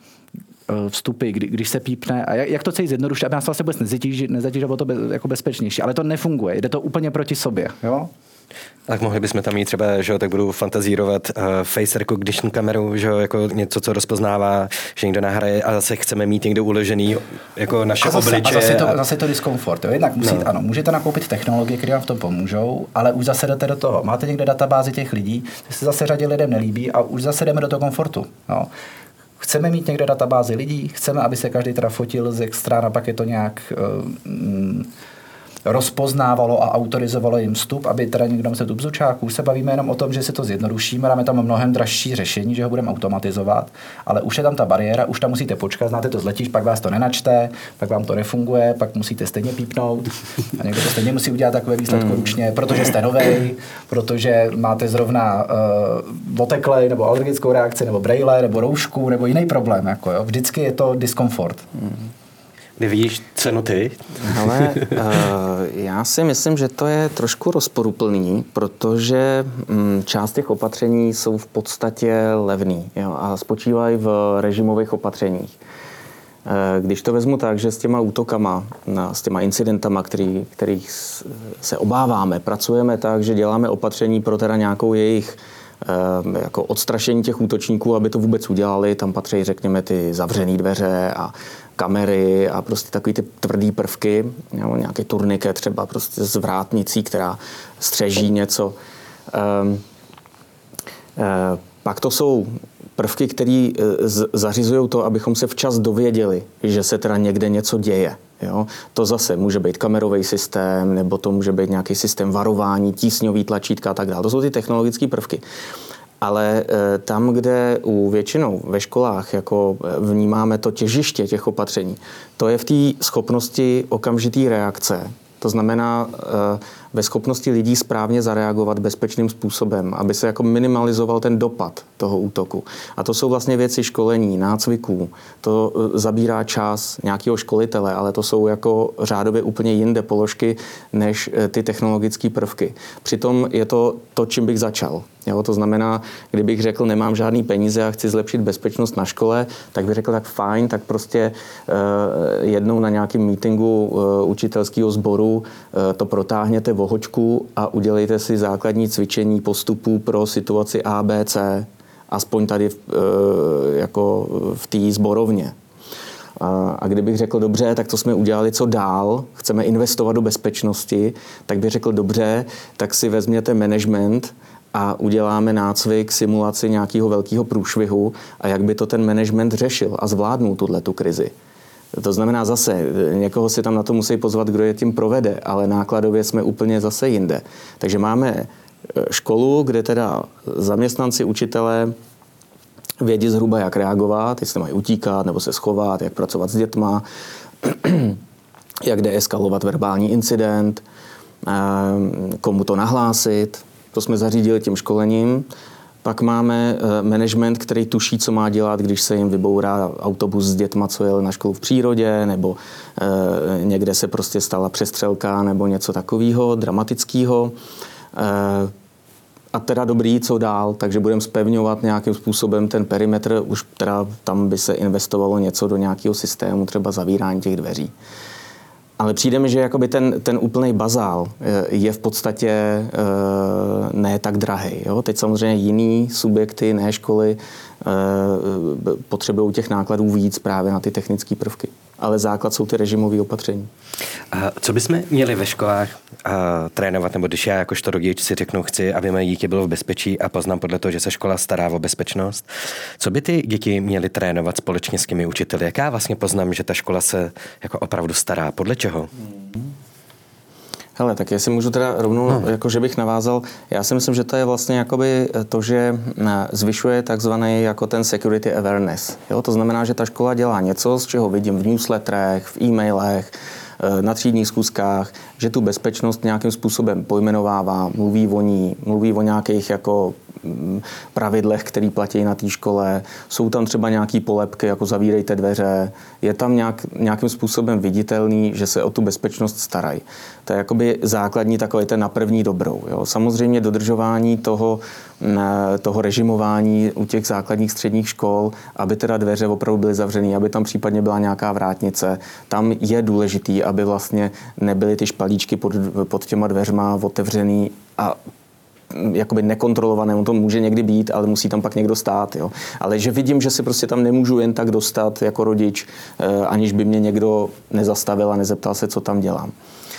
vstupy, kdy, když se pípne. A jak, jak to celý zjednodušit, aby nás vlastně vůbec nezatížilo, nezatížilo to bez, jako bezpečnější. Ale to nefunguje, jde to úplně proti sobě. Jo? Tak mohli bychom tam mít třeba, že jo, tak budu fantazírovat uh, face recognition kameru, že jo, jako něco, co rozpoznává, že někdo nahraje a zase chceme mít někdo uložený jako naše a zase, obličeje. A zase to, zase to diskomfort. Jo? Jednak musí, no. ano, můžete nakoupit technologie, které vám v tom pomůžou, ale už zase jdete do toho. Máte někde databázi těch lidí, to se zase řadě lidem nelíbí a už zase jdeme do toho komfortu. No. Chceme mít někde databázi lidí, chceme, aby se každý teda fotil z stran a pak je to nějak uh, rozpoznávalo a autorizovalo jim vstup, aby teda někdo se tu bzučáku. Už se bavíme jenom o tom, že si to zjednodušíme, dáme tam mnohem dražší řešení, že ho budeme automatizovat, ale už je tam ta bariéra, už tam musíte počkat, znáte to z letišť, pak vás to nenačte, pak vám to nefunguje, pak musíte stejně pípnout a někdo to stejně musí udělat takové výsledku ručně, protože jste novej, protože máte zrovna uh, oteklej nebo alergickou reakci, nebo brejle, nebo roušku, nebo jiný problém. Jako, jo. Vždycky je to diskomfort. Mm. Kdy vidíš cenu ty? Ale uh, já si myslím, že to je trošku rozporuplný, protože um, část těch opatření jsou v podstatě levný, jo, a spočívají v režimových opatřeních. Uh, když to vezmu tak, že s těma útokama, na, s těma incidentama, který, kterých se obáváme, pracujeme tak, že děláme opatření pro teda nějakou jejich jako odstrašení těch útočníků, aby to vůbec udělali. Tam patří, řekněme, ty zavřené dveře a kamery a prostě takový ty tvrdý prvky, jo, nějaký turniket třeba prostě s vrátnicí, která střeží něco. Ehm, e, pak to jsou prvky, které zařizují to, abychom se včas dověděli, že se teda někde něco děje. Jo? To zase může být kamerový systém, nebo to může být nějaký systém varování, tísňový tlačítka a tak dále. To jsou ty technologické prvky. Ale e, tam, kde u většinou ve školách jako vnímáme to těžiště těch opatření, to je v té schopnosti okamžitý reakce. To znamená e, ve schopnosti lidí správně zareagovat bezpečným způsobem, aby se jako minimalizoval ten dopad toho útoku. A to jsou vlastně věci školení, nácviků. To zabírá čas nějakého školitele, ale to jsou jako řádově úplně jinde položky než ty technologické prvky. Přitom je to to, čím bych začal. Jo, to znamená, kdybych řekl, nemám žádný peníze a chci zlepšit bezpečnost na škole, tak bych řekl, tak fajn, tak prostě uh, jednou na nějakém meetingu uh, učitelského sboru uh, to protáhněte v hoďku a udělejte si základní cvičení postupů pro situaci A, B, C. Aspoň tady v, uh, jako v té sborovně. A kdybych řekl, dobře, tak to jsme udělali, co dál, chceme investovat do bezpečnosti, tak bych řekl, dobře, tak si vezměte management a uděláme nácvik, simulaci nějakého velkého průšvihu a jak by to ten management řešil a zvládnul tuhletu krizi. To znamená zase, někoho si tam na to musí pozvat, kdo je tím provede, ale nákladově jsme úplně zase jinde. Takže máme školu, kde teda zaměstnanci, učitelé vědí zhruba, jak reagovat, jestli mají utíkat nebo se schovat, jak pracovat s dětma, jak deeskalovat verbální incident, komu to nahlásit. To jsme zařídili tím školením. Pak máme management, který tuší, co má dělat, když se jim vybourá autobus s dětma, co jel na školu v přírodě, nebo e, někde se prostě stala přestřelka, nebo něco takového dramatického. E, a teda dobrý, co dál, takže budeme zpevňovat nějakým způsobem ten perimetr, už teda tam by se investovalo něco do nějakého systému, třeba zavírání těch dveří. Ale přijde mi, že jakoby ten, ten úplný bazál je v podstatě e, ne tak drahý. Jo? Teď samozřejmě jiný subjekty, ne školy, potřebují těch nákladů víc právě na ty technické prvky. Ale základ jsou ty režimové opatření. A co bychom měli ve školách a, trénovat, nebo když já jakožto rodič si řeknu, chci, aby moje dítě bylo v bezpečí a poznám podle toho, že se škola stará o bezpečnost, co by ty děti měly trénovat společně s těmi učiteli? Jak já vlastně poznám, že ta škola se jako opravdu stará? Podle čeho? Hele, tak jestli můžu teda rovnou, no. jako že bych navázal, já si myslím, že to je vlastně jakoby to, že zvyšuje takzvaný jako ten security awareness. Jo? To znamená, že ta škola dělá něco, z čeho vidím v newsletterech, v e-mailech, na třídních schůzkách, že tu bezpečnost nějakým způsobem pojmenovává, mluví o ní, mluví o nějakých jako pravidlech, které platí na té škole. Jsou tam třeba nějaké polepky, jako zavírejte dveře. Je tam nějak, nějakým způsobem viditelný, že se o tu bezpečnost starají. To je jakoby základní takový ten na první dobrou. Jo. Samozřejmě dodržování toho, toho režimování u těch základních středních škol, aby teda dveře opravdu byly zavřený, aby tam případně byla nějaká vrátnice. Tam je důležitý, aby vlastně nebyly ty špalíčky pod, pod těma dveřma otevřený a jakoby nekontrolované, on to může někdy být, ale musí tam pak někdo stát. Jo. Ale že vidím, že si prostě tam nemůžu jen tak dostat jako rodič, aniž by mě někdo nezastavil a nezeptal se, co tam dělám.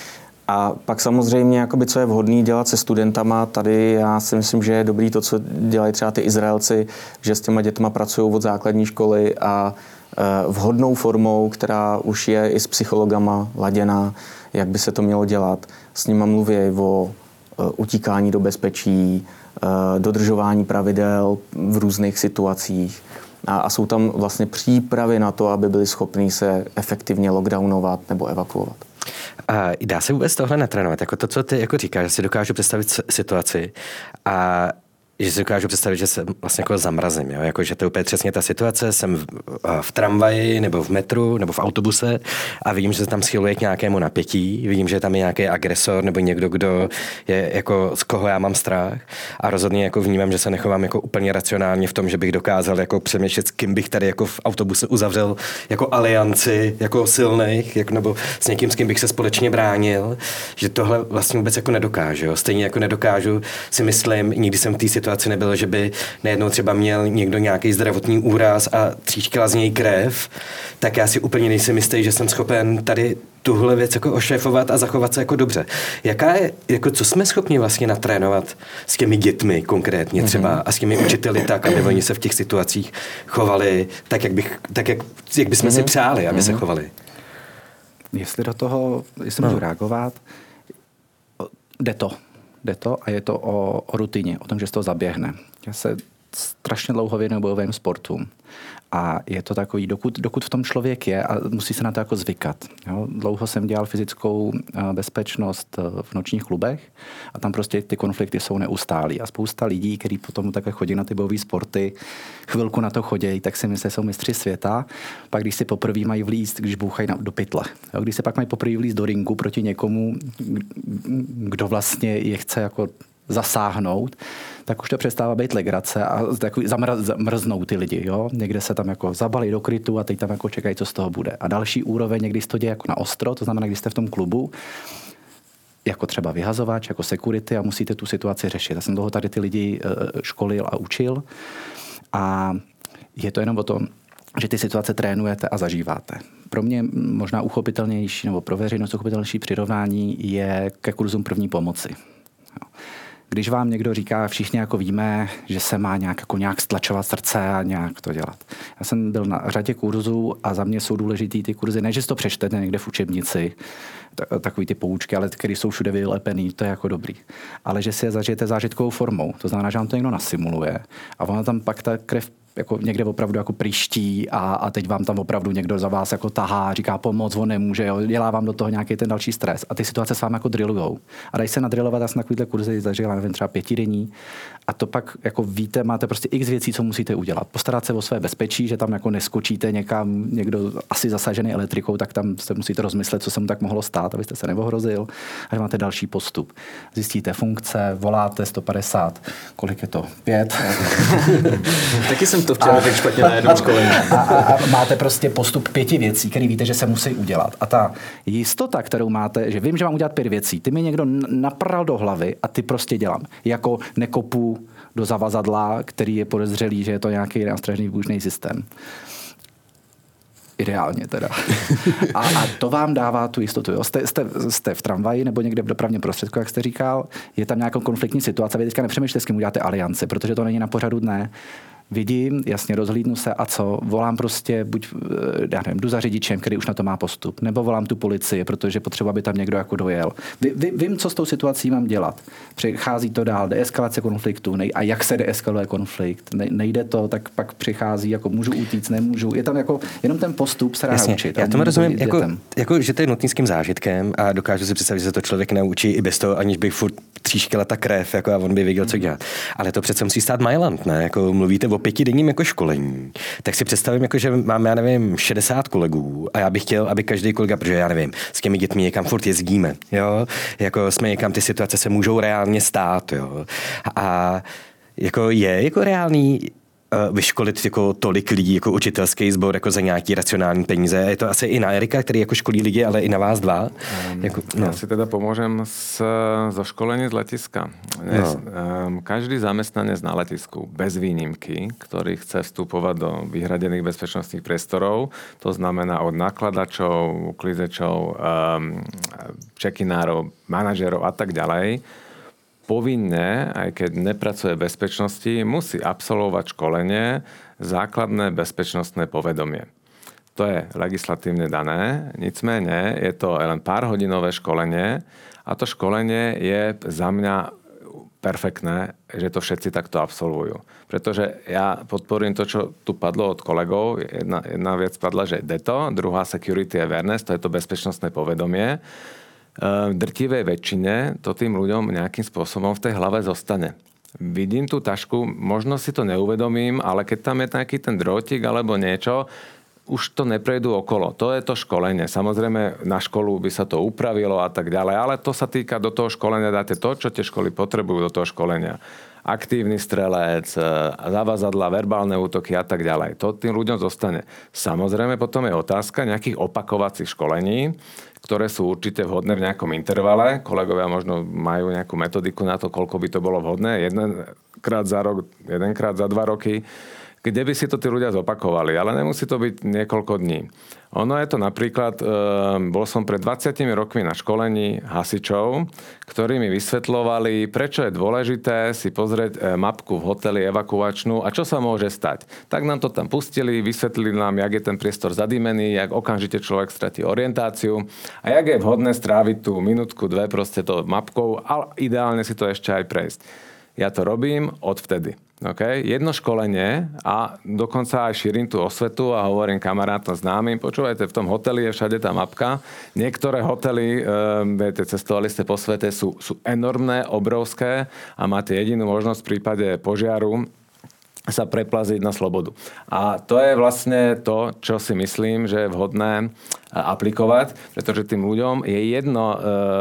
A pak samozřejmě, jakoby, co je vhodné dělat se studentama, tady já si myslím, že je dobrý to, co dělají třeba ty Izraelci, že s těma dětma pracují od základní školy a vhodnou formou, která už je i s psychologama laděná, jak by se to mělo dělat. S nima mluví o utíkání do bezpečí, dodržování pravidel v různých situacích. A, a jsou tam vlastně přípravy na to, aby byli schopní se efektivně lockdownovat nebo evakuovat. A dá se vůbec tohle natrénovat? Jako to, co ty jako říkáš, že si dokážu představit situaci a že si dokážu představit, že se vlastně jako zamrazím, jo? Jako, že to je úplně přesně ta situace, jsem v, v tramvaji nebo v metru nebo v autobuse a vidím, že se tam schyluje k nějakému napětí, vidím, že tam je nějaký agresor nebo někdo, kdo je jako z koho já mám strach a rozhodně jako vnímám, že se nechovám jako úplně racionálně v tom, že bych dokázal jako přemýšlet, s kým bych tady jako v autobuse uzavřel jako alianci, jako silných, jako, nebo s někým, s kým bych se společně bránil, že tohle vlastně vůbec jako nedokážu, jo? Stejně jako nedokážu si myslím, nikdy jsem v té situaci nebylo, že by najednou třeba měl někdo nějaký zdravotní úraz a tříškala z něj krev, tak já si úplně nejsem jistý, že jsem schopen tady tuhle věc jako ošéfovat a zachovat se jako dobře. Jaká je, jako co jsme schopni vlastně natrénovat s těmi dětmi konkrétně třeba a s těmi učiteli tak, aby oni se v těch situacích chovali tak, jak, bych, tak jak, jak bychom si přáli, aby se chovali? Jestli do toho, jestli můžu no. reagovat, jde to. Jde to a je to o, o rutině, o tom, že se to zaběhne. Já se strašně dlouho věnuju bojovým sportům. A je to takový, dokud, dokud v tom člověk je a musí se na to jako zvykat. Jo? Dlouho jsem dělal fyzickou bezpečnost v nočních klubech a tam prostě ty konflikty jsou neustálý. A spousta lidí, kteří potom takhle chodí na ty bojové sporty, chvilku na to chodějí, tak si myslí, že jsou mistři světa. Pak když si poprvé mají vlízt, když bouchají do pytle. Jo? Když si pak mají poprvé vlízt do ringu proti někomu, kdo vlastně je chce jako zasáhnout, tak už to přestává být legrace a takový zamrznou ty lidi, jo. Někde se tam jako zabalí do krytu a teď tam jako čekají, co z toho bude. A další úroveň, někdy se to děje jako na ostro, to znamená, když jste v tom klubu, jako třeba vyhazovač, jako security a musíte tu situaci řešit. Já jsem dlouho tady ty lidi školil a učil a je to jenom o tom, že ty situace trénujete a zažíváte. Pro mě možná uchopitelnější nebo pro veřejnost uchopitelnější přirovnání je ke kurzům první pomoci. Když vám někdo říká, všichni jako víme, že se má nějak, jako nějak stlačovat srdce a nějak to dělat. Já jsem byl na řadě kurzů a za mě jsou důležitý ty kurzy, ne, že si to přečtete někde v učebnici, takový ty poučky, ale které jsou všude vylepený, to je jako dobrý. Ale že si je zažijete zážitkovou formou, to znamená, že vám to někdo nasimuluje a ona tam pak ta krev jako někde opravdu jako priští a, a teď vám tam opravdu někdo za vás jako tahá, říká pomoc, on nemůže, jo, dělá vám do toho nějaký ten další stres a ty situace s vámi jako drillujou. A dají se nadrillovat, já jsem takovýhle kurzy zažil, nevím, třeba pětidenní a to pak jako víte, máte prostě x věcí, co musíte udělat. Postarat se o své bezpečí, že tam jako neskočíte někam, někdo asi zasažený elektrikou, tak tam se musíte rozmyslet, co se mu tak mohlo stát, abyste se neohrozil. A máte další postup. Zjistíte funkce, voláte sto padesát, kolik je to? Pět? Taky jsem To včera řekl špatně na jednom školení. A, a, a máte prostě postup pěti věcí, které víte, že se musí udělat. A ta jistota, kterou máte, že vím, že mám udělat pět věcí, ty mi někdo napral do hlavy a ty prostě dělám. Jako nekopu do zavazadla, který je podezřelý, že je to nějaký nástražný výbušný systém. Ideálně teda. A, a to vám dává tu jistotu. Jo? Jste, jste, jste v tramvaji nebo někde v dopravním prostředku, jak jste říkal, je tam nějaká konfliktní situace, vy teďka nepřemýšlíte, s kým uděláte alianci, protože to není na pořadu dne. Vidím, jasně, rozhlídnu se a co? Volám prostě, buď, já nevím, jdu za řidičem, který už na to má postup, nebo volám tu policii, protože potřeba, aby tam někdo jako dojel. Vy, vy, vím, co s tou situací mám dělat. Přichází to dál, deeskalace konfliktu, nej, a jak se deeskaluje konflikt. Ne, nejde to, tak pak přichází, jako můžu utíct, nemůžu. Je tam jako jenom ten postup se dá naučit. Já tomu rozumím, jako, jako, že to je nutnickým zážitkem a dokážu si představit, že se to člověk naučí i bez toho, aniž by furt tříškila ta krev, jako a on by věděl, co dělat. Ale to přece musí stát Mailand, ne? Jako mluvíte o pětidenním jako školení, tak si představím, jako, že mám, já nevím, šedesát kolegů a já bych chtěl, aby každý kolega, protože já nevím, s těmi dětmi někam furt jezdíme, jo, jako jsme někam, ty situace se můžou reálně stát, jo, a jako je jako reálný vyškolit jako tolik lidí, jako učitelský sbor, jako za nějaký racionální peníze. Je to asi i na Erika, který jako školí lidi, ale i na vás dva. Um, jako, no. Ja si teda pomôžem z, zo školení z letiska. No. Um, každý zamestnanec na letisku, bez výnimky, ktorý chce vstupovať do vyhradených bezpečnostných priestorov, to znamená od nakladačov, uklízečov, um, čekinárov, manažérov a tak ďalej, povinne, aj keď nepracuje v bezpečnosti, musí absolvovať školenie základné bezpečnostné povedomie. To je legislatívne dané, nicméně je to len pár hodinové školenie a to školenie je za mňa perfektné, že to všetci takto absolvujú. Pretože ja podporujem to, čo tu padlo od kolegov. Jedna, jedna vec padla, že D E T O, druhá security awareness, to je to bezpečnostné povedomie. V drtivej väčšine to tým ľuďom nejakým spôsobom v tej hlave zostane. Vidím tú tašku, možno si to neuvedomím, ale keď tam je nejaký ten drôtik alebo niečo, už to neprejdú okolo. To je to školenie. Samozrejme, na školu by sa to upravilo a tak ďalej, ale to sa týka do toho školenia, dáte to, čo tie školy potrebujú do toho školenia. Aktívny strelec, zavazadla, verbálne útoky a tak ďalej. To tým ľuďom zostane. Samozrejme, potom je otázka nejakých opakovacích školení, ktoré sú určite vhodné v nejakom intervale. Kolegovia možno majú nejakú metodiku na to, koľko by to bolo vhodné. Jedenkrát za rok, jedenkrát za dva roky, kde by si to tí ľudia zopakovali. Ale nemusí to byť niekoľko dní. Ono je to napríklad, e, bol som pred dvadsiatimi rokmi na školení hasičov, ktorí mi vysvetľovali, prečo je dôležité si pozrieť e, mapku v hoteli evakuačnú a čo sa môže stať. Tak nám to tam pustili, vysvetlili nám, jak je ten priestor zadýmený, jak okamžite človek stratí orientáciu a jak je vhodné stráviť tú minútku, dve proste to mapkou a ideálne si to ešte aj prejsť. Ja to robím odvtedy. Okay? Jedno školenie a dokonca aj šírim tú osvetu a hovorím kamarátom známym, počúvajte, v tom hoteli je všade tá mapka. Niektoré hotely, e, viete, cestovali ste po svete, sú, sú enormné, obrovské a máte jedinú možnosť v prípade požiaru sa preplaziť na slobodu. A to je vlastne to, čo si myslím, že je vhodné aplikovať, pretože tým ľuďom je jedno, e,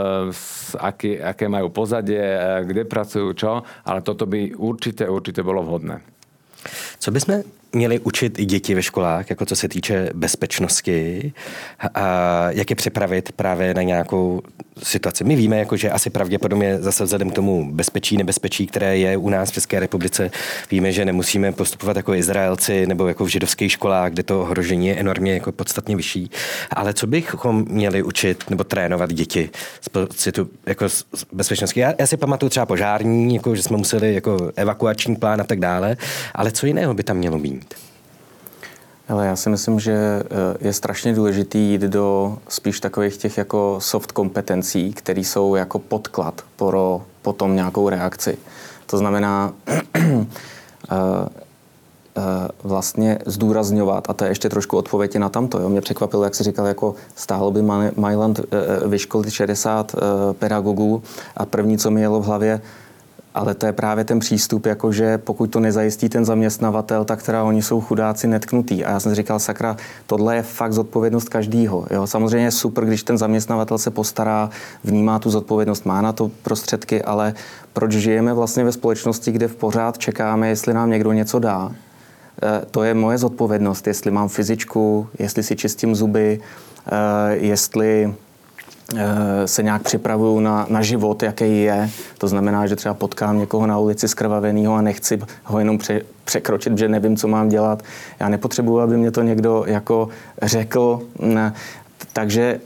aké, aké majú pozadie, kde pracujú, čo, ale toto by určite, určite bolo vhodné. Co bychom měli učit i děti ve školách, jako co se týče bezpečnosti a jak je připravit právě na nějakou situaci. My víme, jako, že asi pravděpodobně zase vzhledem k tomu bezpečí, nebezpečí, které je u nás v České republice, víme, že nemusíme postupovat jako Izraelci nebo jako v židovských školách, kde to ohrožení je enormně jako podstatně vyšší. Ale co bychom měli učit nebo trénovat děti z pocitu jako z bezpečnosti? Já, já si pamatuju třeba požární, jako, že jsme museli jako evakuační plán a tak dále, ale co jiného by tam mělo být? Ale já si myslím, že je strašně důležitý jít do spíš takových těch jako soft kompetencí, které jsou jako podklad pro potom nějakou reakci. To znamená vlastně zdůrazňovat, a to je ještě trošku odpověď na tamto. Jo. Mě překvapilo, jak jsi říkal, jako stálo by Mailand vyškolit šedesát pedagogů a první, co mi jelo v hlavě, ale to je právě ten přístup, jakože pokud to nezajistí ten zaměstnavatel, tak teda oni jsou chudáci netknutí. A já jsem říkal, sakra, tohle je fakt zodpovědnost každýho. Jo? Samozřejmě je super, když ten zaměstnavatel se postará, vnímá tu zodpovědnost, má na to prostředky, ale proč žijeme vlastně ve společnosti, kde v pořád čekáme, jestli nám někdo něco dá, to je moje zodpovědnost, jestli mám fyzičku, jestli si čistím zuby, jestli se nějak připravuju na, na život, jaký je. To znamená, že třeba potkám někoho na ulici skrvavenýho a nechci ho jenom pře, překročit, že nevím, co mám dělat. Já nepotřebuji, aby mě to někdo jako řekl. Takže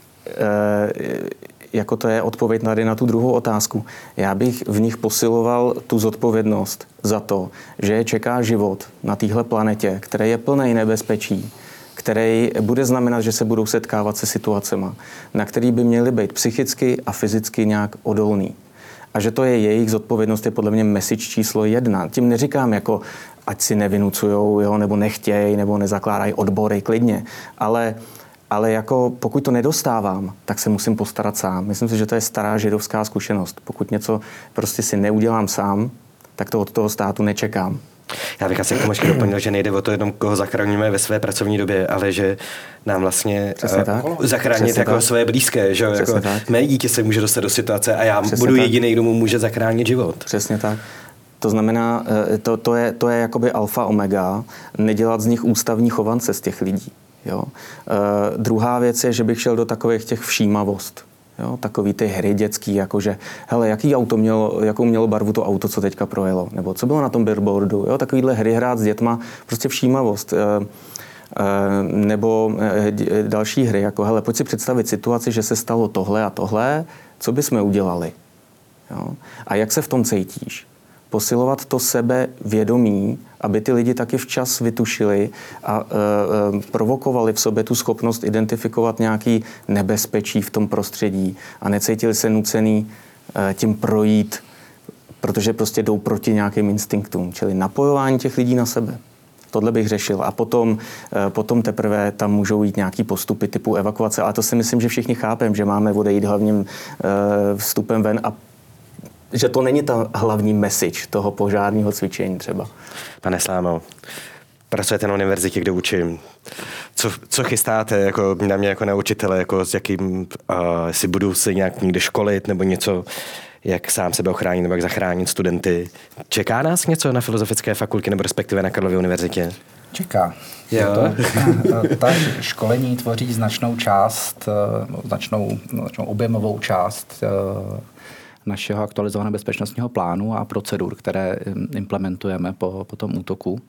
jako to je odpověď tady na tu druhou otázku. Já bych v nich posiloval tu zodpovědnost za to, že je čeká život na téhle planetě, který je plný nebezpečí, který bude znamenat, že se budou setkávat se situacemi, na který by měli být psychicky a fyzicky nějak odolný. A že to je jejich zodpovědnost, je podle mě message číslo jedna. Tím neříkám jako, ať si nevinucujou, jo, nebo nechtějí, nebo nezakládají odbory, klidně. Ale, ale jako pokud to nedostávám, tak se musím postarat sám. Myslím si, že to je stará židovská zkušenost. Pokud něco prostě si neudělám sám, tak to od toho státu nečekám. Já bych asi k tomu ještě doplnil, že nejde o to jenom, koho zachráníme ve své pracovní době, ale že nám vlastně uh, zachránit jako tak. své blízké. Že? Jako mé dítě se může dostat do situace a já Přesně budu tak. jediný, kdo mu může zachránit život. Přesně tak. To znamená, to, to je, to je jakoby alfa omega, nedělat z nich ústavní chovance z těch lidí. Jo? Uh, druhá věc je, že bych šel do takových těch všímavost. Jo, takový ty hry dětský, jakože, hele, jaký auto mělo, jakou mělo barvu to auto, co teďka projelo, nebo co bylo na tom billboardu, jo, takovýhle hry hrát s dětma, prostě všímavost. E, e, nebo e, další hry, jako, hele, pojď si představit situaci, že se stalo tohle a tohle, co bychom udělali, jo, a jak se v tom cítíš. Posilovat to sebevědomí, aby ty lidi taky včas vytušili a e, e, provokovali v sobě tu schopnost identifikovat nějaký nebezpečí v tom prostředí a necítili se nucený e, tím projít, protože prostě jdou proti nějakým instinktům, čili napojování těch lidí na sebe. Tohle bych řešil. A potom, e, potom teprve tam můžou jít nějaký postupy typu evakuace, ale to si myslím, že všichni chápeme, že máme odejít hlavním e, vstupem ven a že to není ta hlavní message toho požárního cvičení třeba. Pane Slámo, pracujete na univerzitě, kde učím. Co, co chystáte jako na mě jako na učitele, jako s jakým, uh, si budu se nějak někde školit nebo něco, jak sám sebe ochránit nebo jak zachránit studenty. Čeká nás něco na Filozofické fakultě nebo respektive na Karlově univerzitě? Čeká. Jo. To, ta školení tvoří značnou část, značnou, značnou objemovou část našeho aktualizovaného bezpečnostního plánu a procedur, které implementujeme po, po tom útoku.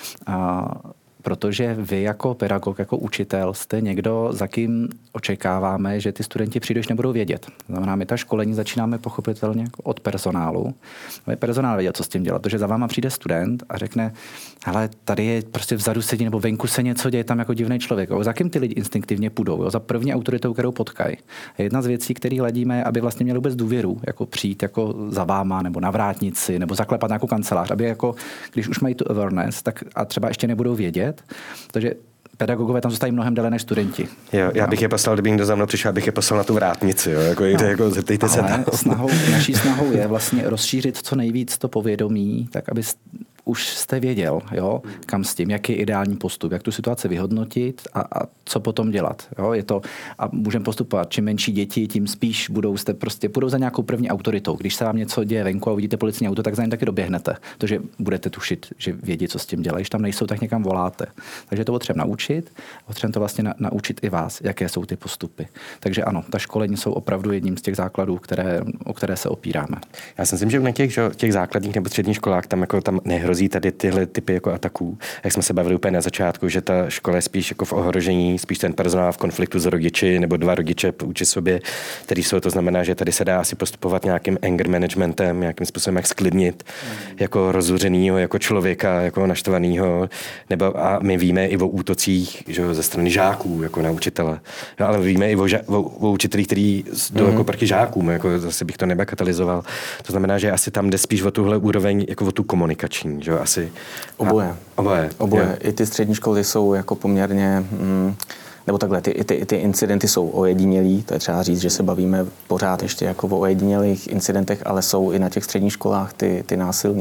A protože vy jako pedagog, jako učitel jste někdo, za kým očekáváme, že ty studenti přijdou, nebudou vědět. Znamená, my ta školení začínáme pochopitelně od personálu. Ale personál vědět, co s tím dělat. Protože za váma přijde student a řekne, hele, tady je prostě vzadu sedí nebo venku se něco děje, tam jako divný člověk. Jo. Za kým ty lidi instinktivně půjdou? Jo. Za první autoritou, kterou potkají. Jedna z věcí, které hledíme, aby vlastně měli vůbec důvěru, jako přijít jako za váma nebo na vrátnici nebo zaklepat nějakou kancelář, aby jako, když už mají tu awareness, tak a třeba ještě nebudou vědět, protože pedagogové tam zůstají mnohem déle než studenti. Jo, já bych je poslal, kdyby někdo za mnou přišel, abych je poslal na tu vrátnici. Jo, jako, no, jako zeptejte se tam. Snahou, naší snahou je vlastně rozšířit co nejvíc to povědomí, tak aby už jste věděl, jo, kam s tím, jaký je ideální postup, jak tu situaci vyhodnotit a, a co potom dělat. Jo. Je to, a můžeme postupovat. Čím menší děti, tím spíš budou jste prostě půjdou za nějakou první autoritou. Když se vám něco děje venku a uvidíte policijní auto, tak za ním taky doběhnete. Protože budete tušit, že vědí, co s tím dělají. Když tam nejsou, tak někam voláte. Takže to potřebujeme naučit. Potřebujeme to vlastně na, naučit i vás, jaké jsou ty postupy. Takže ano, ta školení jsou opravdu jedním z těch základů, které, o které se opíráme. Já si myslím, že na těch, že, těch základních nebo středních školách tam jako tam nehrozí tady tyhle typy jako ataků. Jak jsme se bavili úplně na začátku, že ta škola je spíš jako v ohrožení, spíš ten personál v konfliktu s rodiči nebo dva rodiče vůči sobě, který jsou, to znamená, že tady se dá asi postupovat nějakým anger managementem, nějakým způsobem, jak sklidnit mm. jako rozuřenýho, jako člověka, jako naštvanýho, nebo a my víme i o útocích, že ze strany žáků, jako na učitele. No, ale víme i o, ža- o, o učitelích, který jdou mm. jako proti žákům, jako zase bych to nebakatalizoval. To znamená, že asi tam jde spíš o tuhle úroveň, jako o tu komunikační, že asi. Oboje. A, oboje. Oboje. I ty střední školy jsou jako poměrně, mm, nebo takhle, ty, ty, ty incidenty jsou ojedinělý, to je třeba říct, že se bavíme pořád ještě jako o ojedinělých incidentech, ale jsou i na těch středních školách ty, ty násilný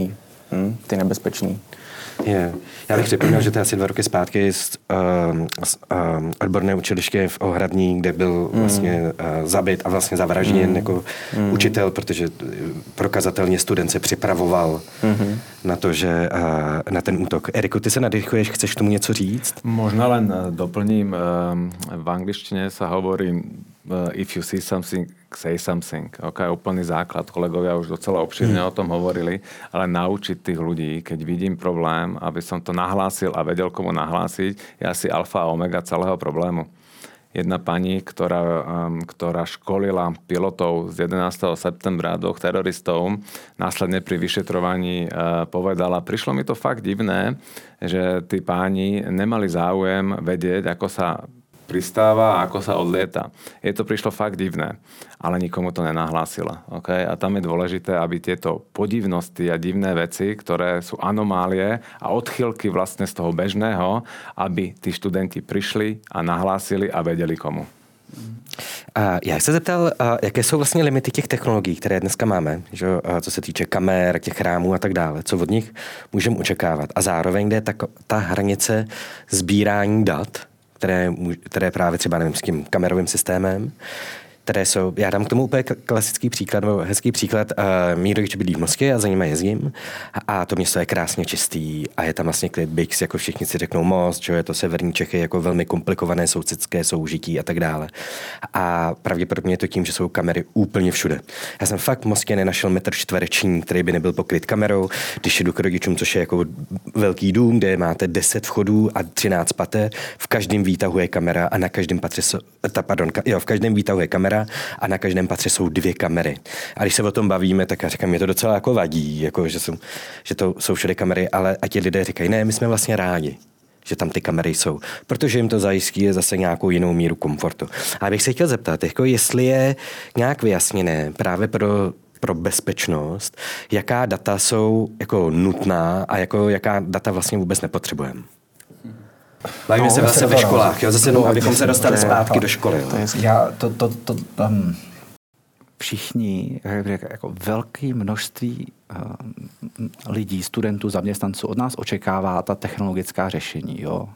hm, ty nebezpečný. Je. Já bych připomněl, že to je asi dva roky zpátky z, uh, z uh, odborné učiliště v Ohradní, kde byl mm. vlastně uh, zabit a vlastně zavražděn mm. jako mm. učitel, protože prokazatelně student se připravoval mm. na to, že uh, na ten útok. Eriku, ty se nadechuješ, chceš tomu něco říct? Možno len doplním, v angličtine sa hovorí if you see something, say something. Ok, úplný základ. Kolegovia už docela obširne hmm. o tom hovorili, ale naučiť tých ľudí, keď vidím problém, aby som to nahlásil a vedel, komu nahlásiť, je asi alfa a omega celého problému. Jedna pani, ktorá, um, ktorá školila pilotov z jedenásteho septembra dvoch teroristov, následne pri vyšetrovaní uh, povedala, prišlo mi to fakt divné, že tí páni nemali záujem vedieť, ako sa pristáva a ako sa odlieta. Je to prišlo fakt divné, ale nikomu to nenahlásila. Okay? A tam je dôležité, aby tieto podivnosti a divné veci, ktoré sú anomálie a odchylky vlastne z toho bežného, aby tí študenti prišli a nahlásili a vedeli komu. A já se zeptal, jaké jsou vlastně limity těch technologií, které dneska máme, že, co se týče kamer, těch rámů a tak dále, co od nich můžeme očekávat. A zároveň, kde je ta, ta hranice sbírání dat, které, které právě třeba, nevím, s tím kamerovým systémem, které jsou, já dám k tomu úplně klasický příklad, nebo hezký příklad, uh, mý rodiče bydlí v Moskvě a za nimi jezdím a to město je krásně čistý a je tam vlastně klid Bix, jako všichni si řeknou Most, že je to severní Čechy, jako velmi komplikované sousedské soužití a tak dále. A pravděpodobně je to tím, že jsou kamery úplně všude. Já jsem fakt v Moskvě nenašel metr čtvereční, který by nebyl pokryt kamerou, když jdu k rodičům, což je jako velký dům, kde máte deset vchodů a třináct pater, v každém výtahu je kamera a na každém patře jsou, ta, pardon, jo, v každém výtahu je kamera a na každém patře jsou dvě kamery. A když se o tom bavíme, tak já říkám, mě to docela jako vadí, jako, že, jsou, že to jsou všude kamery, ale a ti lidé říkají, ne, my jsme vlastně rádi, že tam ty kamery jsou, protože jim to zajistí zase nějakou jinou míru komfortu. A bych se chtěl zeptat, jako jestli je nějak vyjasněné právě pro pro bezpečnost, jaká data jsou jako nutná a jako jaká data vlastně vůbec nepotřebujeme. Bavíme no, se vlastně ve školách, jo, zase no, abychom se dostali zpátky to, do školy. To, to, já, to, to, to, um, všichni, jako velké množství uh, lidí, studentů, zaměstnanců od nás očekává ta technologická řešení. Jo?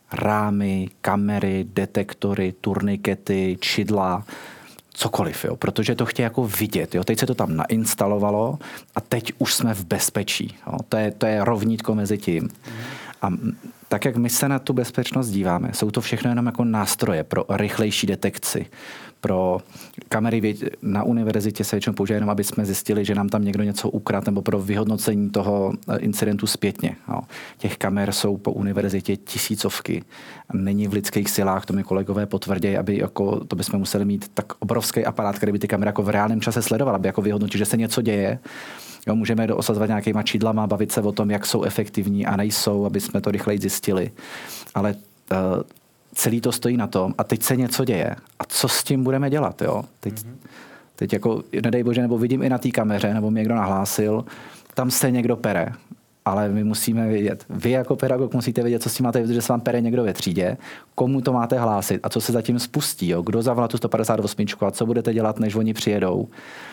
Rámy, kamery, detektory, turnikety, čidla, cokoliv, jo? Protože to chtějí jako vidět. Jo? Teď se to tam nainstalovalo a teď už jsme v bezpečí. Jo? To je, to je rovnítko mezi tím. A tak, jak my se na tu bezpečnost díváme, jsou to všechno jenom jako nástroje pro rychlejší detekci. Pro kamery na univerzitě se většinou používají jenom, aby jsme zjistili, že nám tam někdo něco ukradl, nebo pro vyhodnocení toho incidentu zpětně. Jo. Těch kamer jsou po univerzitě tisícovky. Není v lidských silách, to mi kolegové potvrdí, aby jako, to bychom museli mít tak obrovský aparát, který by ty kamery jako v reálném čase sledoval, aby jako vyhodnotil, že se něco děje. Jo, můžeme osazovat nějakýma čidlama, bavit se o tom, jak jsou efektivní a nejsou, aby jsme to rychleji zjistili. Ale uh, celý to stojí na tom a teď se něco děje. A co s tím budeme dělat? Jo? Teď, mm-hmm. teď jako, nedej bože, nebo vidím i na té kameře, nebo mě někdo nahlásil, tam se někdo pere. Ale my musíme vědět, vy jako pedagog musíte vědět, co s tím máte vědět, že se vám pere někdo ve třídě, komu to máte hlásit a co se zatím spustí. Jo? Kdo zavolá tu sto padesát osm a co budete dělat, než oni přijedou.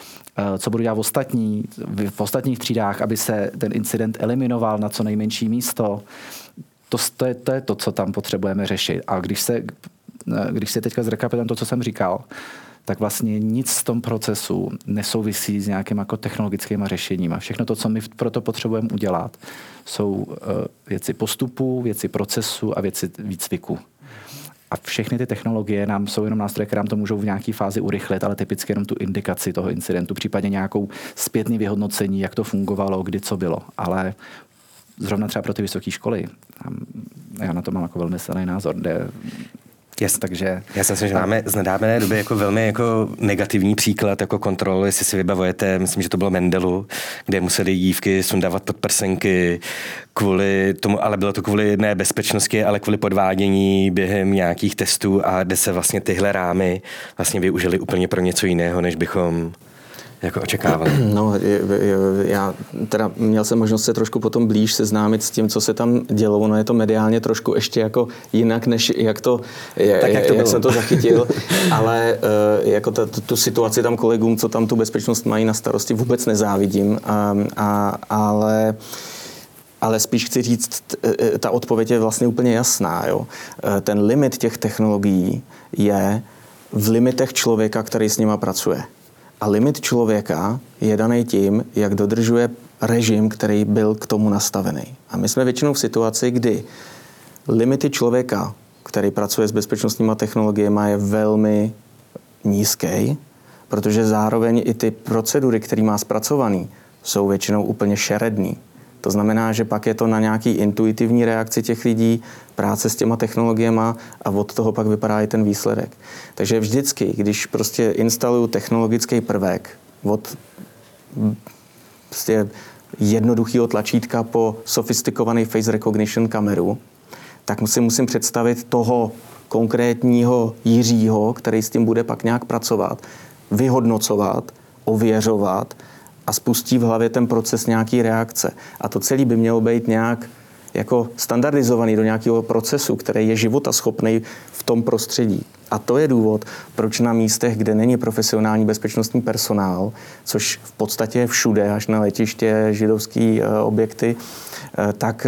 Co budu dělat v, ostatní, v ostatních třídách, aby se ten incident eliminoval na co nejmenší místo. To, to, je, to je to, co tam potřebujeme řešit. A když se, když se teďka zrekapitulujeme to, co jsem říkal, tak vlastně nic z tom procesu nesouvisí s nějakým jako technologickými řešeními. Všechno to, co my proto potřebujeme udělat, jsou věci postupu, věci procesu a věci výcviku. A všechny ty technologie nám jsou jenom nástroje, které nám to můžou v nějaké fázi urychlit, ale typicky jenom tu indikaci toho incidentu, případně nějakou zpětný vyhodnocení, jak to fungovalo, kdy co bylo. Ale zrovna třeba pro ty vysoké školy, já na to mám jako velmi silný názor, kde Yes. Takže já si myslím, že máme z nedávné doby jako velmi jako negativní příklad jako kontrol, jestli si vybavujete, myslím, že to bylo Mendelu, kde museli dívky sundávat podprsenky kvůli tomu, ale bylo to kvůli jedné bezpečnosti, ale kvůli podvádění během nějakých testů a kde se vlastně tyhle rámy vlastně využily úplně pro něco jiného, než bychom jako očekávali? No, já teda měl jsem možnost se trošku potom blíž seznámit s tím, co se tam dělo. Ono je to mediálně trošku ještě jako jinak, než jak to, tak jak, to jak jsem to zachytil. Ale jako ta, tu situaci tam kolegům, co tam tu bezpečnost mají na starosti, vůbec nezávidím. A, a, ale Ale spíš chci říct, ta odpověď je vlastně úplně jasná. Jo? Ten limit těch technologií je v limitech člověka, který s nima pracuje. A limit člověka je daný tím, jak dodržuje režim, který byl k tomu nastavený. A my jsme většinou v situaci, kdy limity člověka, který pracuje s bezpečnostníma technologiemi, je velmi nízký, protože zároveň i ty procedury, které má zpracovaný, jsou většinou úplně šeredný. To znamená, že pak je to na nějaký intuitivní reakci těch lidí, práce s těma technologiemi a od toho pak vypadá i ten výsledek. Takže vždycky, když prostě instaluju technologický prvek od prostě jednoduchého tlačítka po sofistikovaný face recognition kameru, tak si musím představit toho konkrétního Jiřího, který s tím bude pak nějak pracovat, vyhodnocovat, ověřovat a spustí v hlavě ten proces nějaký reakce. A to celé by mělo být nějak jako standardizovaný do nějakého procesu, který je životaschopný v tom prostředí. A to je důvod, proč na místech, kde není profesionální bezpečnostní personál, což v podstatě je všude, až na letiště, židovský objekty, tak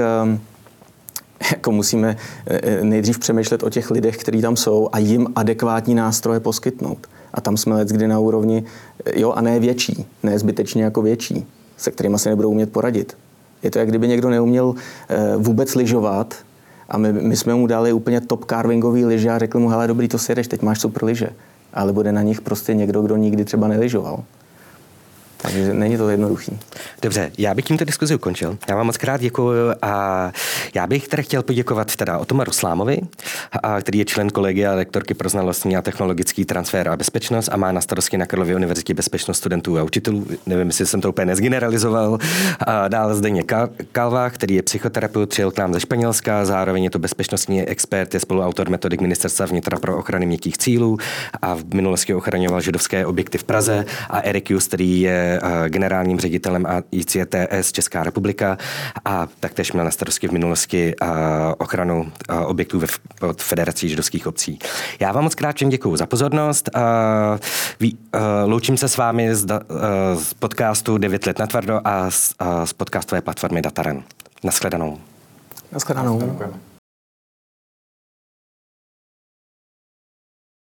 jako musíme nejdřív přemýšlet o těch lidech, kteří tam jsou a jim adekvátní nástroje poskytnout. A tam jsme leckdy na úrovni, jo, a ne větší, ne zbytečně jako větší, se kterými si nebudou umět poradit. Je to, jak kdyby někdo neuměl e, vůbec lyžovat a my, my jsme mu dali úplně top carvingový lyže a řekli mu, hele, dobrý, to si jedeš, teď máš super lyže. Ale bude na nich prostě někdo, kdo nikdy třeba nelyžoval. Takže není to jednoduchý. Dobře, já bych tímto diskuzi ukončil. Já vám moc krát děkuju a já bych teda chtěl poděkovat teda Otomaru Slámovi, a, který je člen kolegia lektorky pro znalostní a technologický transfer a bezpečnost a má na starosti na Karlově univerzitě bezpečnost studentů a učitelů. Nevím, jestli jsem to úplně nezgeneralizoval. A dále Zdeněk Kalva, který je psychoterapeut, přijel k nám ze Španělska, zároveň je to bezpečnostní expert, je spoluautor metodik Ministerstva vnitra pro ochranu měkkých cílů a v minulosti ochraňoval židovské objekty v Praze, a Erik Just, který je generálním ředitelem I C T S Česká republika a taktéž měl na starosti v minulosti ochranu objektů od Federací židovských obcí. Já vám moc krát všem děkuju za pozornost. Loučím se s vámi z podcastu devět let natvrdo a z podcastové platformy Dataran. Naschledanou. Naschledanou.